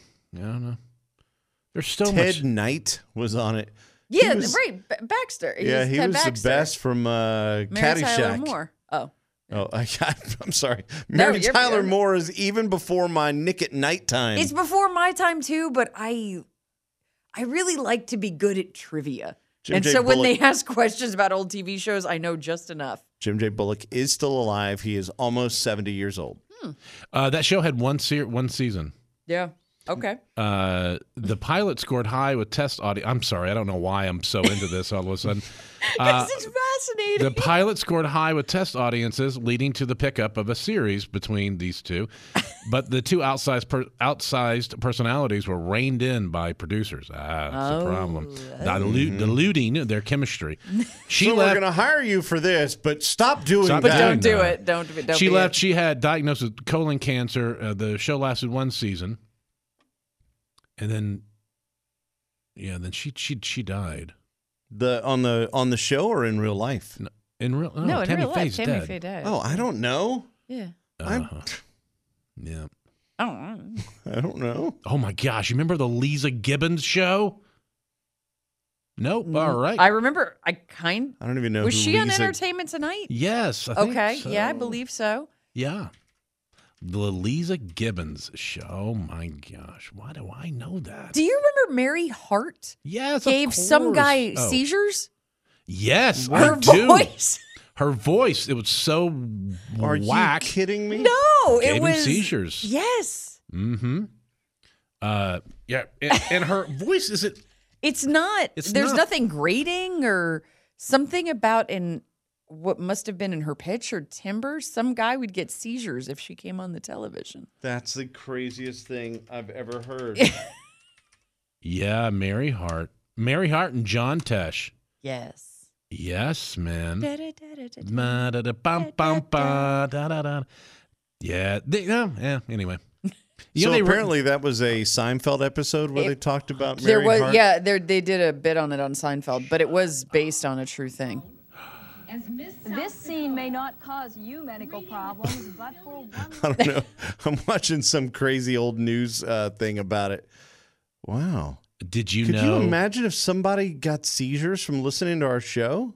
Speaker 5: There's so
Speaker 3: Ted
Speaker 5: much.
Speaker 3: Knight was on it.
Speaker 6: Yeah,
Speaker 3: was-
Speaker 6: right. Baxter.
Speaker 3: Yeah, he
Speaker 6: Ted
Speaker 3: was
Speaker 6: Baxter.
Speaker 3: the best from
Speaker 6: Mary Tyler
Speaker 3: Caddyshack.
Speaker 6: Moore. Oh.
Speaker 3: Oh, I'm sorry.
Speaker 6: No,
Speaker 3: Mary
Speaker 6: you're
Speaker 3: Tyler
Speaker 6: good.
Speaker 3: Moore is even before my Nick at Night time.
Speaker 6: It's before my time too, but I really like to be good at trivia.
Speaker 3: Jim
Speaker 6: and
Speaker 3: J.
Speaker 6: so when
Speaker 3: Bullock-
Speaker 6: they ask questions about old TV shows, I know just enough.
Speaker 3: Jim J. Bullock is still alive. He is almost 70 years old.
Speaker 5: That show had one season.
Speaker 6: Yeah. Okay.
Speaker 5: The pilot scored high with test audience. I'm sorry, I don't know why I'm so into this all of a sudden.
Speaker 6: Because it's fascinating.
Speaker 5: The pilot scored high with test audiences, leading to the pickup of a series between these two. But the two outsized personalities were reined in by producers. That's the problem. Diluting their chemistry.
Speaker 3: So we're going to hire you for this, but stop doing that.
Speaker 6: But don't do it. Don't
Speaker 5: she
Speaker 6: be
Speaker 5: left.
Speaker 6: it.
Speaker 5: She had diagnosed with colon cancer. The show lasted one season. And then, then she died.
Speaker 3: On the show or in real life?
Speaker 5: In real
Speaker 6: Tammy
Speaker 5: Faye's
Speaker 6: Tammy
Speaker 5: dead.
Speaker 6: Faye died.
Speaker 3: Oh, I don't know.
Speaker 6: Yeah.
Speaker 5: Yeah.
Speaker 6: Oh.
Speaker 3: I don't know.
Speaker 5: Oh my gosh! You remember the Lisa Gibbons show? Nope. All right.
Speaker 6: I remember. I
Speaker 3: don't even know.
Speaker 6: Was
Speaker 3: who
Speaker 6: she on
Speaker 3: Lisa...
Speaker 6: Entertainment Tonight?
Speaker 5: Yes. I think
Speaker 6: Okay.
Speaker 5: so.
Speaker 6: Yeah, I believe so.
Speaker 5: Yeah. The Lisa Gibbons show. Oh my gosh! Why do I know that?
Speaker 6: Do you remember Mary Hart
Speaker 5: Yes.
Speaker 6: gave
Speaker 5: of
Speaker 6: some
Speaker 5: course.
Speaker 6: guy
Speaker 5: Oh.
Speaker 6: seizures?
Speaker 5: Yes,
Speaker 6: Her
Speaker 5: I do.
Speaker 6: voice.
Speaker 5: Her voice. It was so
Speaker 3: Are
Speaker 5: whack.
Speaker 3: you kidding me?
Speaker 6: No,
Speaker 5: Gave
Speaker 6: it
Speaker 5: him
Speaker 6: was
Speaker 5: seizures.
Speaker 6: Yes.
Speaker 5: Mm-hmm. Yeah. And her voice is it.
Speaker 6: It's not.
Speaker 5: It's
Speaker 6: There's
Speaker 5: not.
Speaker 6: nothing grating or something about what must have been in her pitch or timbre. Some guy would get seizures if she came on the television.
Speaker 3: That's the craziest thing I've ever heard.
Speaker 5: Yeah, Mary Hart and John Tesh.
Speaker 6: Yes.
Speaker 5: Yes, man. Yeah. Anyway.
Speaker 3: So apparently that was a Seinfeld episode where they talked about Mary
Speaker 6: There was,
Speaker 3: Hart.
Speaker 6: yeah, they did a bit on it on Seinfeld, but it was based on a true thing.
Speaker 8: This scene may not cause you medical problems, but for one...
Speaker 3: I don't know. I'm watching some crazy old news thing about it. Wow.
Speaker 5: Did you
Speaker 3: Could
Speaker 5: know?
Speaker 3: you imagine if somebody got seizures from listening to our show?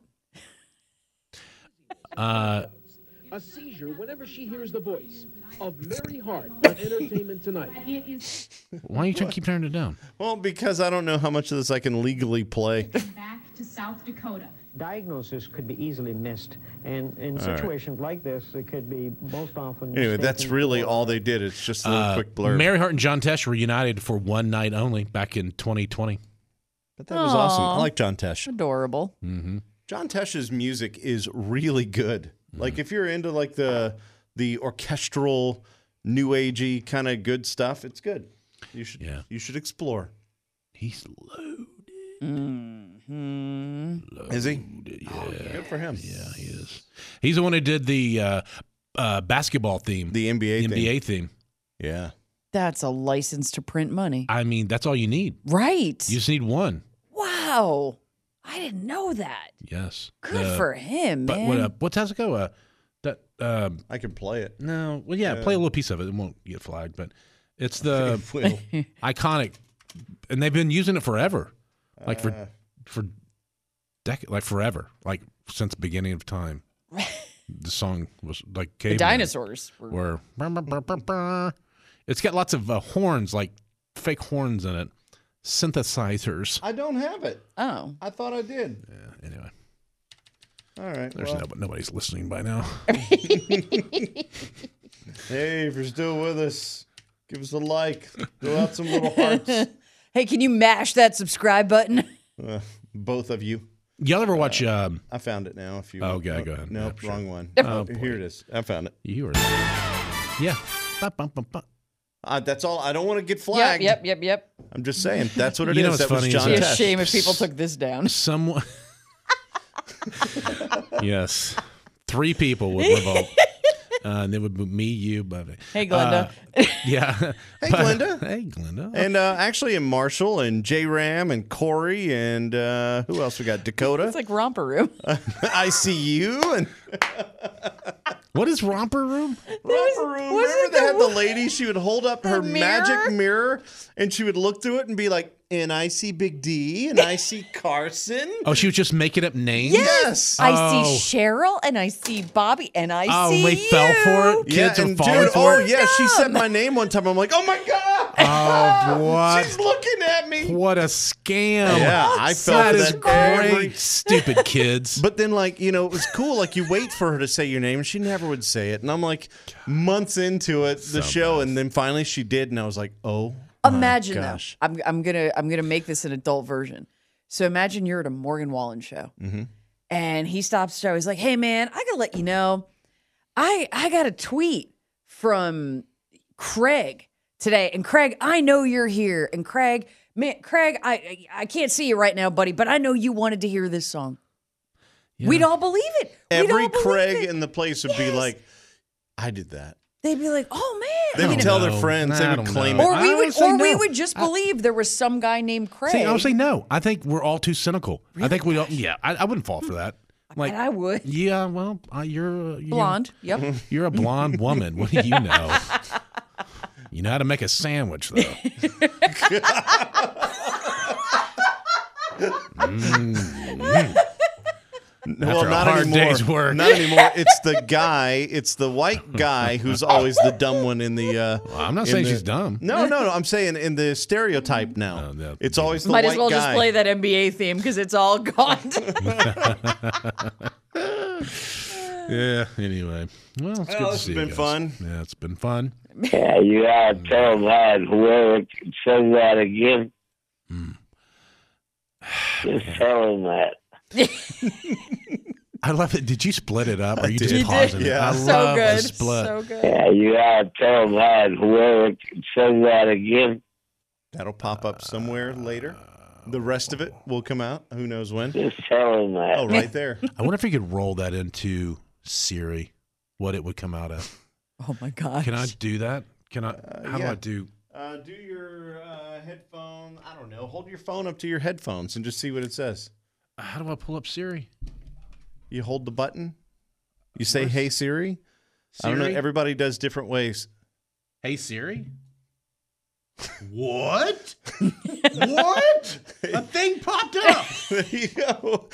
Speaker 9: A seizure whenever she hears the voice of Mary Hart on Entertainment Tonight.
Speaker 5: Why don't you keep turning it down?
Speaker 3: Well, because I don't know how much of this I can legally play.
Speaker 10: Back to South Dakota.
Speaker 11: Diagnosis could be easily missed, and in situations like this, it could be most often.
Speaker 3: Anyway, that's
Speaker 11: mistaken
Speaker 3: really
Speaker 11: for-
Speaker 3: all they did. It's just a little quick blurb.
Speaker 5: Mary Hart and John Tesh were united for one night only back in 2020.
Speaker 3: But that was awesome. I like John Tesh.
Speaker 6: Adorable.
Speaker 5: Mm-hmm.
Speaker 3: John Tesh's music is really good. Like if you're into like the orchestral, new agey kind of good stuff, it's good. You should explore.
Speaker 5: He's loaded.
Speaker 6: Mm-hmm.
Speaker 3: Is he?
Speaker 5: Yeah.
Speaker 3: Good for him.
Speaker 5: Yeah, he is. He's the one who did the basketball theme.
Speaker 3: The NBA
Speaker 5: theme.
Speaker 3: Yeah.
Speaker 6: That's a license to print money.
Speaker 5: I mean, that's all you need.
Speaker 6: Right.
Speaker 5: You just need one.
Speaker 6: Wow. I didn't know that.
Speaker 5: Yes.
Speaker 6: Good for him,
Speaker 5: but
Speaker 6: man.
Speaker 5: what Tessico?
Speaker 3: I can play it.
Speaker 5: No. Well, yeah, play a little piece of it. It won't get flagged, but it's the iconic, and they've been using it forever, like for decades, like forever, like since the beginning of time. The song was like
Speaker 6: The
Speaker 5: caveman,
Speaker 6: dinosaurs
Speaker 5: were. It's got lots of horns, like fake horns in it, synthesizers.
Speaker 3: I don't have it.
Speaker 6: Oh.
Speaker 3: I thought I did.
Speaker 5: Yeah. Anyway.
Speaker 3: All right.
Speaker 5: There's nobody's listening by now.
Speaker 3: Hey, if you're still with us, give us a like. Throw out some little hearts.
Speaker 6: Hey, can you mash that subscribe button?
Speaker 3: Both of you.
Speaker 5: Y'all ever watch?
Speaker 3: I found it now. If you.
Speaker 5: Okay, go ahead.
Speaker 3: Nope,
Speaker 5: Yeah,
Speaker 3: wrong one.
Speaker 5: Oh,
Speaker 3: here it is. I found it.
Speaker 5: You were. Yeah.
Speaker 3: That's all. I don't want to get flagged.
Speaker 6: Yep.
Speaker 3: I'm just saying. That's what it
Speaker 5: You know
Speaker 3: is.
Speaker 5: what's
Speaker 3: That was
Speaker 5: funny is
Speaker 3: John
Speaker 6: It'd be a
Speaker 3: Tesh.
Speaker 6: shame if people took this down.
Speaker 5: Someone. Yes. 3 people would revolt. And it would be me, you, Bubby.
Speaker 6: Hey, Glenda.
Speaker 5: Yeah.
Speaker 3: Hey, Glenda.
Speaker 5: Hey, Glenda.
Speaker 3: And actually, and Marshall and J Ram and Corey and who else we got? Dakota.
Speaker 6: It's like Romper Room.
Speaker 3: I see you and
Speaker 5: What is Romper Room?
Speaker 3: Romper Room. Remember they had the lady? She would hold up her magic mirror and she would look through it and be like, and I see Big D and I see Carson.
Speaker 5: Oh, she was just making up names?
Speaker 3: Yes.
Speaker 6: I see Cheryl and I see Bobby and I see
Speaker 5: they
Speaker 6: you.
Speaker 5: fell for it? Kids are
Speaker 3: and
Speaker 5: falling for it?
Speaker 3: yeah, she said my name one time. I'm like, oh my God.
Speaker 5: Oh, what?
Speaker 3: She's looking at me.
Speaker 5: What a scam.
Speaker 3: Yeah, I felt
Speaker 5: That is
Speaker 3: that
Speaker 5: great.
Speaker 3: every-
Speaker 5: Stupid kids.
Speaker 3: But then, like, it was cool. Like, you wait for her to say your name, and she never would say it. And I'm like, months into it, the show, and then finally she did, and I was like, oh,
Speaker 6: Imagine
Speaker 3: my gosh.
Speaker 6: though. I'm gonna make this an adult version. So imagine you're at a Morgan Wallen show, And he stops the show. He's like, hey, man, I got to let you know, I got a tweet from Craig today. And Craig, I know you're here. And Craig, I can't see you right now, buddy, but I know you wanted to hear this song. Yeah. We'd all believe it.
Speaker 3: Every Craig in the place would be like, I did that.
Speaker 6: They'd be like, "Oh man!"
Speaker 3: They would tell their friends. They would claim it.
Speaker 6: Or we would just believe there was some guy named Craig.
Speaker 5: See, I would say no. I think we're all too cynical. Really? I think we don't. Yeah, I wouldn't fall for that.
Speaker 6: Like I would.
Speaker 5: Yeah, well, you're
Speaker 6: blonde. Yep.
Speaker 5: You're a blonde woman. What do you know? You know how to make a sandwich, though.
Speaker 3: Well, not anymore.
Speaker 5: Day's work.
Speaker 3: Not anymore. It's the guy. It's the white guy who's always the dumb one in the.
Speaker 5: Well, I'm not saying she's dumb.
Speaker 3: No. I'm saying in the stereotype now. It's always the
Speaker 6: Might
Speaker 3: white
Speaker 6: as well
Speaker 3: guy.
Speaker 6: just play that NBA theme because it's all gone.
Speaker 5: Yeah. Anyway, well, it's good to see you guys.
Speaker 3: It's been fun.
Speaker 5: Yeah, it's been fun.
Speaker 4: Yeah, you gotta tell that whoever says that again. Just tell him that.
Speaker 5: I love it. Did you split it up? Or you
Speaker 3: did.
Speaker 5: just pausing it?
Speaker 3: Yeah.
Speaker 5: I
Speaker 6: So
Speaker 5: love
Speaker 6: good.
Speaker 5: the split.
Speaker 6: So good.
Speaker 4: Yeah, you gotta tell that whoever says that again.
Speaker 3: That'll pop up somewhere later. The rest of it will come out. Who knows when?
Speaker 4: Just tell him that.
Speaker 3: Oh, right there.
Speaker 5: I wonder if you could roll that into Siri, what it would come out of.
Speaker 6: Oh my gosh.
Speaker 5: Can I do that? Can I? How do I do?
Speaker 3: Do your headphone. I don't know. Hold your phone up to your headphones and just see what it says.
Speaker 5: How do I pull up Siri?
Speaker 3: You hold the button. You say, "Hey Siri." I don't know.
Speaker 5: Siri?
Speaker 3: Everybody does different ways.
Speaker 5: Hey Siri. What? What? A thing popped up.
Speaker 3: There you go.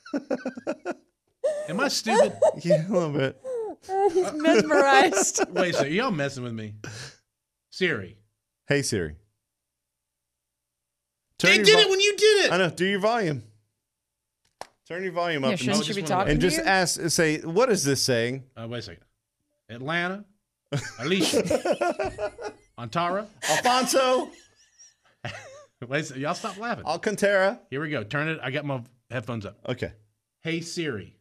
Speaker 5: Am I stupid?
Speaker 3: Yeah, a little bit.
Speaker 6: He's mesmerized.
Speaker 5: Wait a second. Y'all messing with me. Siri.
Speaker 3: Hey Siri.
Speaker 5: They did it when you did it.
Speaker 3: I know. Do your volume. Turn your volume up.
Speaker 6: Yeah, shouldn't you be talking
Speaker 3: and
Speaker 6: to
Speaker 3: just
Speaker 6: you?
Speaker 3: ask, say, what is this saying?
Speaker 5: Wait a second. Atlanta. Alicia. Antara.
Speaker 3: Alfonso.
Speaker 5: Wait a second. Y'all stop laughing.
Speaker 3: Alcantara.
Speaker 5: Here we go. Turn it. I got my headphones up.
Speaker 3: Okay.
Speaker 5: Hey Siri.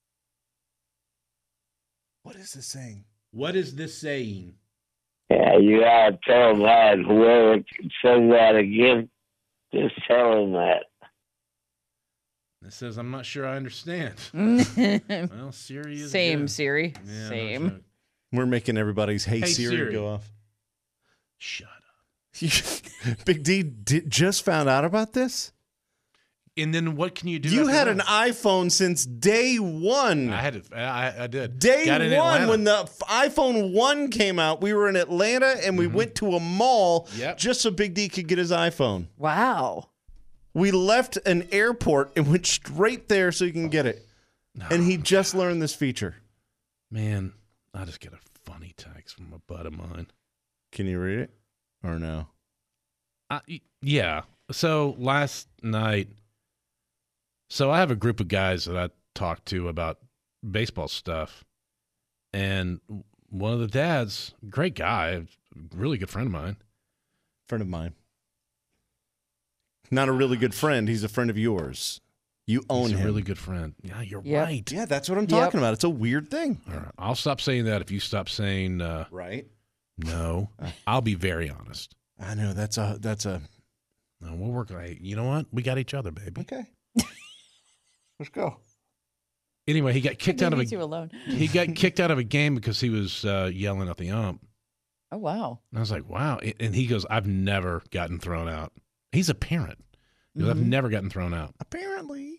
Speaker 3: What is this saying?
Speaker 5: What is this saying?
Speaker 4: Yeah, you gotta tell that whoever says that again. Just tell him that.
Speaker 5: It says, I'm not sure I understand. Well, Siri is
Speaker 6: Same,
Speaker 5: good.
Speaker 6: Siri.
Speaker 5: Yeah,
Speaker 6: Same.
Speaker 3: We're making everybody's Hey Siri go off.
Speaker 5: Shut up.
Speaker 3: Big D just found out about this?
Speaker 5: And then what can you do?
Speaker 3: You
Speaker 5: after
Speaker 3: had
Speaker 5: that?
Speaker 3: an iPhone since day one.
Speaker 5: I had it. I did.
Speaker 3: Day
Speaker 5: Got it in
Speaker 3: one,
Speaker 5: Atlanta.
Speaker 3: when the iPhone 1 came out, we were in Atlanta and we went to a mall just so Big D could get his iPhone.
Speaker 6: Wow.
Speaker 3: We left an airport and went straight there so he can get it. And he just learned this feature.
Speaker 5: Man, I just get a funny text from a bud of mine.
Speaker 3: Can you read it or no?
Speaker 5: Yeah. So last night, I have a group of guys that I talk to about baseball stuff. And one of the dads, great guy, really good friend of mine.
Speaker 3: Friend of mine. Not a really good friend. He's a friend of yours. You own
Speaker 5: He's
Speaker 3: him.
Speaker 5: a really good friend. Yeah, you're
Speaker 6: Yep.
Speaker 5: right.
Speaker 3: Yeah, that's what I'm talking about. It's a weird thing.
Speaker 5: All right. I'll stop saying that if you stop saying
Speaker 3: right.
Speaker 5: No. I'll be very honest.
Speaker 3: I know that's a.
Speaker 5: No, we'll work. You know what? We got each other, baby.
Speaker 3: Okay. Let's go.
Speaker 5: Anyway, he got kicked out of
Speaker 6: You two alone.
Speaker 5: He got kicked out of a game because he was yelling at the ump.
Speaker 6: Oh wow.
Speaker 5: And I was like, wow. And he goes, I've never gotten thrown out. He's a parent. He goes, I've never gotten thrown out.
Speaker 3: Apparently.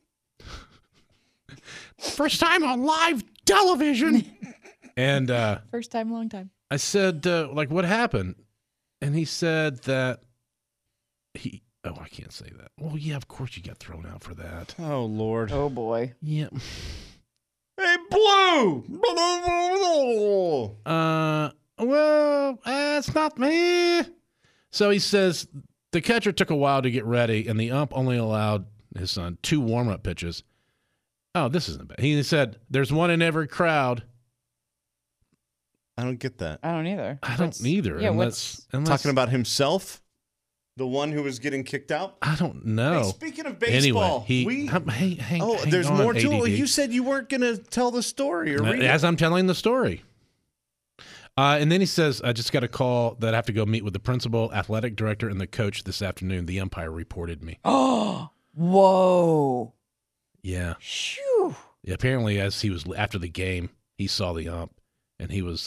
Speaker 5: First time on live television. And
Speaker 6: First time, long time.
Speaker 5: I said, like, what happened? And he said that I can't say that. Well, yeah, of course you got thrown out for that.
Speaker 3: Oh, Lord.
Speaker 6: Oh boy.
Speaker 5: Yeah.
Speaker 3: Hey, Blue!
Speaker 5: Well, that's not me. So he says the catcher took a while to get ready, and the ump only allowed his son 2 warm-up pitches. Oh, this isn't bad. He said, there's one in every crowd.
Speaker 3: I don't get that.
Speaker 6: I don't either.
Speaker 5: I don't either.
Speaker 6: Yeah,
Speaker 5: unless
Speaker 3: Talking about himself? The one who was getting kicked out?
Speaker 5: I don't know.
Speaker 3: Hey, speaking of baseball, there's
Speaker 5: hang
Speaker 3: more
Speaker 5: on,
Speaker 3: to it.
Speaker 5: ADD.
Speaker 3: You said you weren't going to tell the story or read it.
Speaker 5: As I'm telling the story. And then he says, I just got a call that I have to go meet with the principal, athletic director, and the coach this afternoon. The umpire reported me.
Speaker 6: Oh, whoa.
Speaker 5: Yeah.
Speaker 6: Shoo.
Speaker 5: Yeah, apparently, as he was after the game, he saw the ump, and he was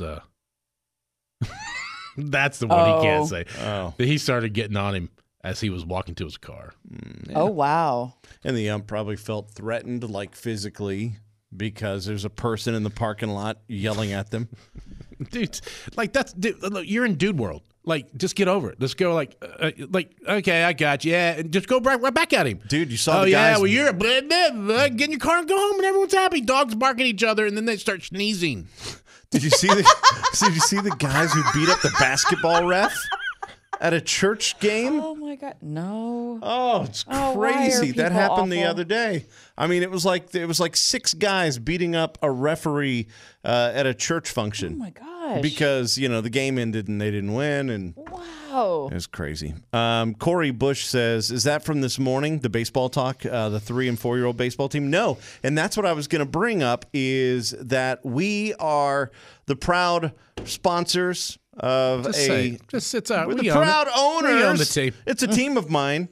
Speaker 5: that's the one he can't say.
Speaker 3: Oh.
Speaker 5: But he started getting on him as he was walking to his car.
Speaker 6: Yeah. Oh, wow.
Speaker 3: And the ump probably felt threatened, like physically, because there's a person in the parking lot yelling at them.
Speaker 5: Dude, look, you're in dude world. Like, just get over it. Just go okay, I got you. Yeah, and just go right back at him.
Speaker 3: Dude, you saw the guys.
Speaker 5: Well, you're get in your car and go home, and everyone's happy. Dogs bark at each other, and then they start sneezing.
Speaker 3: Did you see the guys who beat up the basketball ref at a church game?
Speaker 6: Oh my God, no!
Speaker 3: Oh, it's crazy. That happened the other day. I mean, it was like 6 guys beating up a referee at a church function.
Speaker 6: Oh my gosh!
Speaker 3: Because the game ended and they didn't win, and
Speaker 6: wow,
Speaker 3: it was crazy. Corey Bush says, "Is that from this morning? The baseball talk, the 3- and 4-year-old baseball team?" No, and that's what I was going to bring up. Is that we are the proud sponsors of we're the proud owners.
Speaker 5: We own the team.
Speaker 3: It's a team of mine.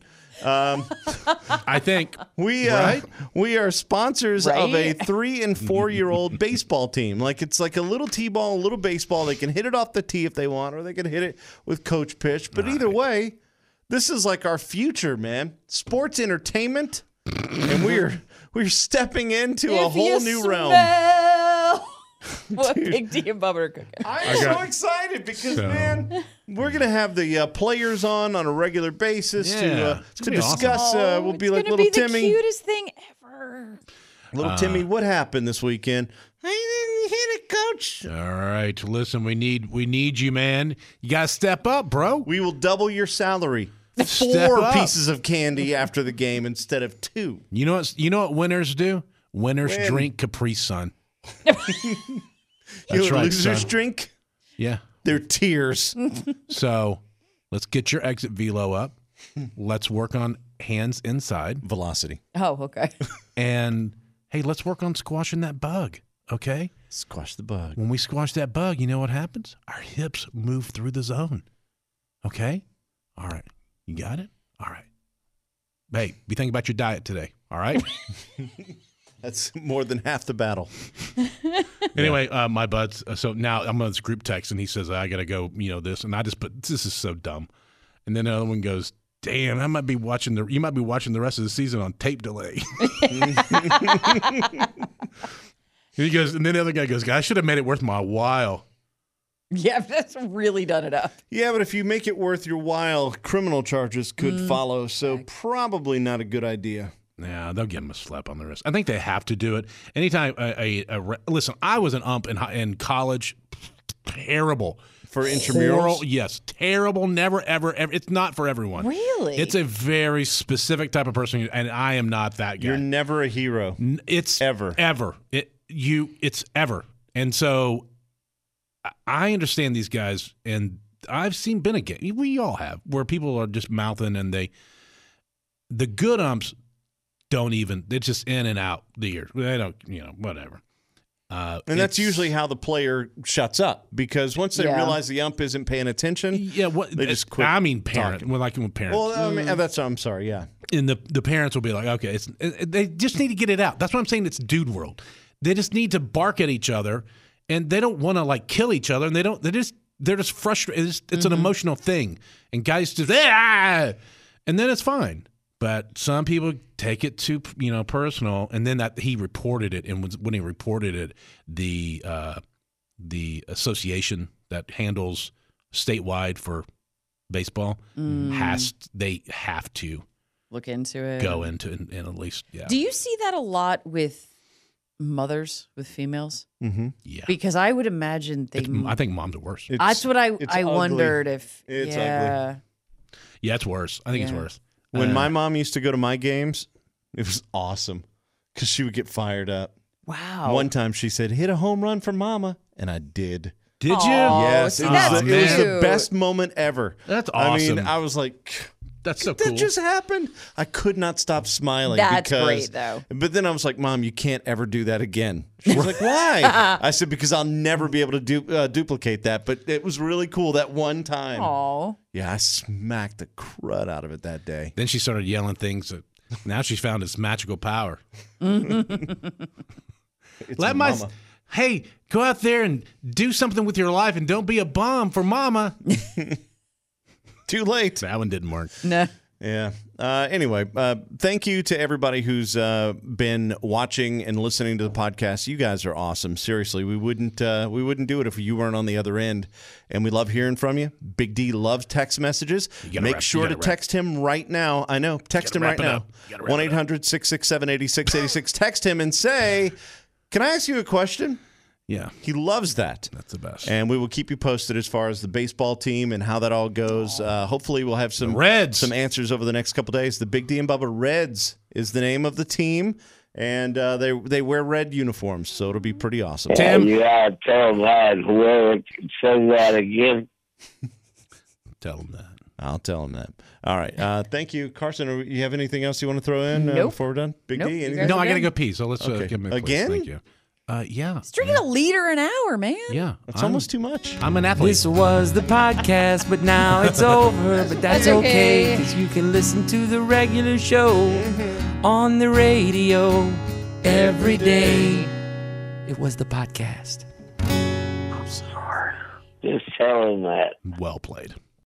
Speaker 5: I think
Speaker 3: we are sponsors of a 3- and 4-year-old baseball team. It's like a little t-ball, a little baseball. They can hit it off the tee if they want, or they can hit it with coach pitch. But either way, this is like our future, man. Sports entertainment, and we're stepping into a whole new realm.
Speaker 6: What big tea and Bubba are cooking.
Speaker 3: I'm so excited because, man, we're going to have the players on a regular basis to discuss.
Speaker 6: Awesome.
Speaker 3: We'll be like little
Speaker 6: Timmy. It's
Speaker 3: Timmy.
Speaker 6: the cutest thing ever.
Speaker 3: Little Timmy, what happened this weekend? I didn't hit it, coach.
Speaker 5: All right, listen, we need you, man. You got to step up, bro.
Speaker 3: We will double your salary.
Speaker 5: Step
Speaker 3: 4
Speaker 5: up.
Speaker 3: pieces of candy after the game instead of 2.
Speaker 5: You know what winners do? Winners drink Capri Sun.
Speaker 3: That's
Speaker 5: right,
Speaker 3: losers
Speaker 5: son.
Speaker 3: drink?
Speaker 5: Yeah.
Speaker 3: They're tears.
Speaker 5: So let's get your exit velo up. Let's work on hands inside.
Speaker 3: Velocity.
Speaker 6: Oh, okay.
Speaker 5: And, hey, let's work on squashing that bug, okay?
Speaker 3: Squash the bug.
Speaker 5: When we squash that bug, you know what happens? Our hips move through the zone, okay? All right. You got it? All right. Hey, be thinking about your diet today, all right?
Speaker 3: That's more than half the battle.
Speaker 5: Anyway, my buds. So now I'm on this group text, and he says, I got to go, this. And I just put, this is so dumb. And then the other one goes, damn, you might be watching the rest of the season on tape delay. He goes, and then the other guy goes, I should have made it worth my while.
Speaker 6: Yeah, that's really done it up.
Speaker 3: Yeah, but if you make it worth your while, criminal charges could follow. So probably not a good idea.
Speaker 5: Yeah, they'll give him a slap on the wrist. I think they have to do it. Anytime listen, I was an ump in college. Terrible.
Speaker 3: For intramurals?
Speaker 5: Yes, terrible. Never, ever. It's not for everyone.
Speaker 6: Really?
Speaker 5: It's a very specific type of person, and I am not that guy.
Speaker 3: You're never a hero.
Speaker 5: It's
Speaker 3: ever.
Speaker 5: It's ever. And so I understand these guys, and I've been a game. We all have, where people are just mouthing, and the good umps they're just in and out the year. They don't, whatever.
Speaker 3: And that's usually how the player shuts up, because once they realize the ump isn't paying attention, they just quit.
Speaker 5: I mean, parent.
Speaker 3: talking.
Speaker 5: Well, like with parents.
Speaker 3: Well, I'm sorry, yeah.
Speaker 5: And the parents will be like, okay, they just need to get it out. That's what I'm saying. It's dude world. They just need to bark at each other, and they don't want to kill each other, and they're just frustrated. It's an emotional thing, and guys just and then it's fine. But some people take it too, personal, and then that he reported it, and when he reported it, the association that handles statewide for baseball they have to
Speaker 6: look into it,
Speaker 5: go into, and at least
Speaker 6: Do you see that a lot with mothers, with females?
Speaker 3: Mm-hmm.
Speaker 5: Yeah,
Speaker 6: because I would imagine
Speaker 5: I think moms are worse.
Speaker 6: That's what I wondered if
Speaker 3: it's ugly.
Speaker 5: Yeah, it's worse. I think it's worse.
Speaker 3: When my mom used to go to my games, it was awesome because she would get fired up.
Speaker 6: Wow.
Speaker 3: One time she said, hit a home run for mama, and I did.
Speaker 5: Did you?
Speaker 3: Yes.
Speaker 6: See,
Speaker 3: it was the best moment ever.
Speaker 5: That's awesome.
Speaker 3: I mean, I was like,
Speaker 5: That's so cool.
Speaker 3: That just happened. I could not stop smiling.
Speaker 6: That's
Speaker 3: because,
Speaker 6: great, though.
Speaker 3: But then I was like, Mom, you can't ever do that again. She was like, why? I said, because I'll never be able to duplicate that. But it was really cool that one time.
Speaker 6: Aw.
Speaker 3: Yeah, I smacked the crud out of it that day.
Speaker 5: Then she started yelling things that now she's found its magical power.
Speaker 3: Mama.
Speaker 5: Hey, go out there and do something with your life and don't be a bum for mama.
Speaker 3: Too late.
Speaker 5: That one didn't work.
Speaker 6: No.
Speaker 3: Yeah. Anyway, thank you to everybody who's been watching and listening to the podcast. You guys are awesome. Seriously, we wouldn't do it if you weren't on the other end. And we love hearing from you. Big D loves text messages. Make sure to text him right now. I know. Text him right now. 1-800-667-8686. Text him and say, "Can I ask you a question?"
Speaker 5: Yeah.
Speaker 3: He loves that.
Speaker 5: That's the best.
Speaker 3: And we will keep you posted as far as the baseball team and how that all goes. Hopefully we'll have some
Speaker 5: Reds.
Speaker 3: some answers over the next couple days. The Big D and Bubba Reds is the name of the team, and they wear red uniforms, so it'll be pretty awesome.
Speaker 4: Yeah, you gotta tell that whoever says that again.
Speaker 5: Tell him that.
Speaker 3: I'll tell him that. All right. Thank you, Carson. You have anything else you want to throw in
Speaker 6: Nope.
Speaker 3: before we're done? Big
Speaker 6: Nope.
Speaker 3: D?
Speaker 6: You
Speaker 3: Anything?
Speaker 5: No, I got to
Speaker 6: done?
Speaker 5: go pee, so let's
Speaker 3: Okay.
Speaker 5: give him a
Speaker 3: Again?
Speaker 5: Thank you. Yeah.
Speaker 6: He's drinking a liter an hour, man.
Speaker 5: Yeah.
Speaker 3: It's almost too much.
Speaker 5: I'm an athlete.
Speaker 2: This was the podcast, but now it's over. But that's okay, because you can listen to the regular show on the radio every day. It was the podcast.
Speaker 4: Just tell him that.
Speaker 5: Well played.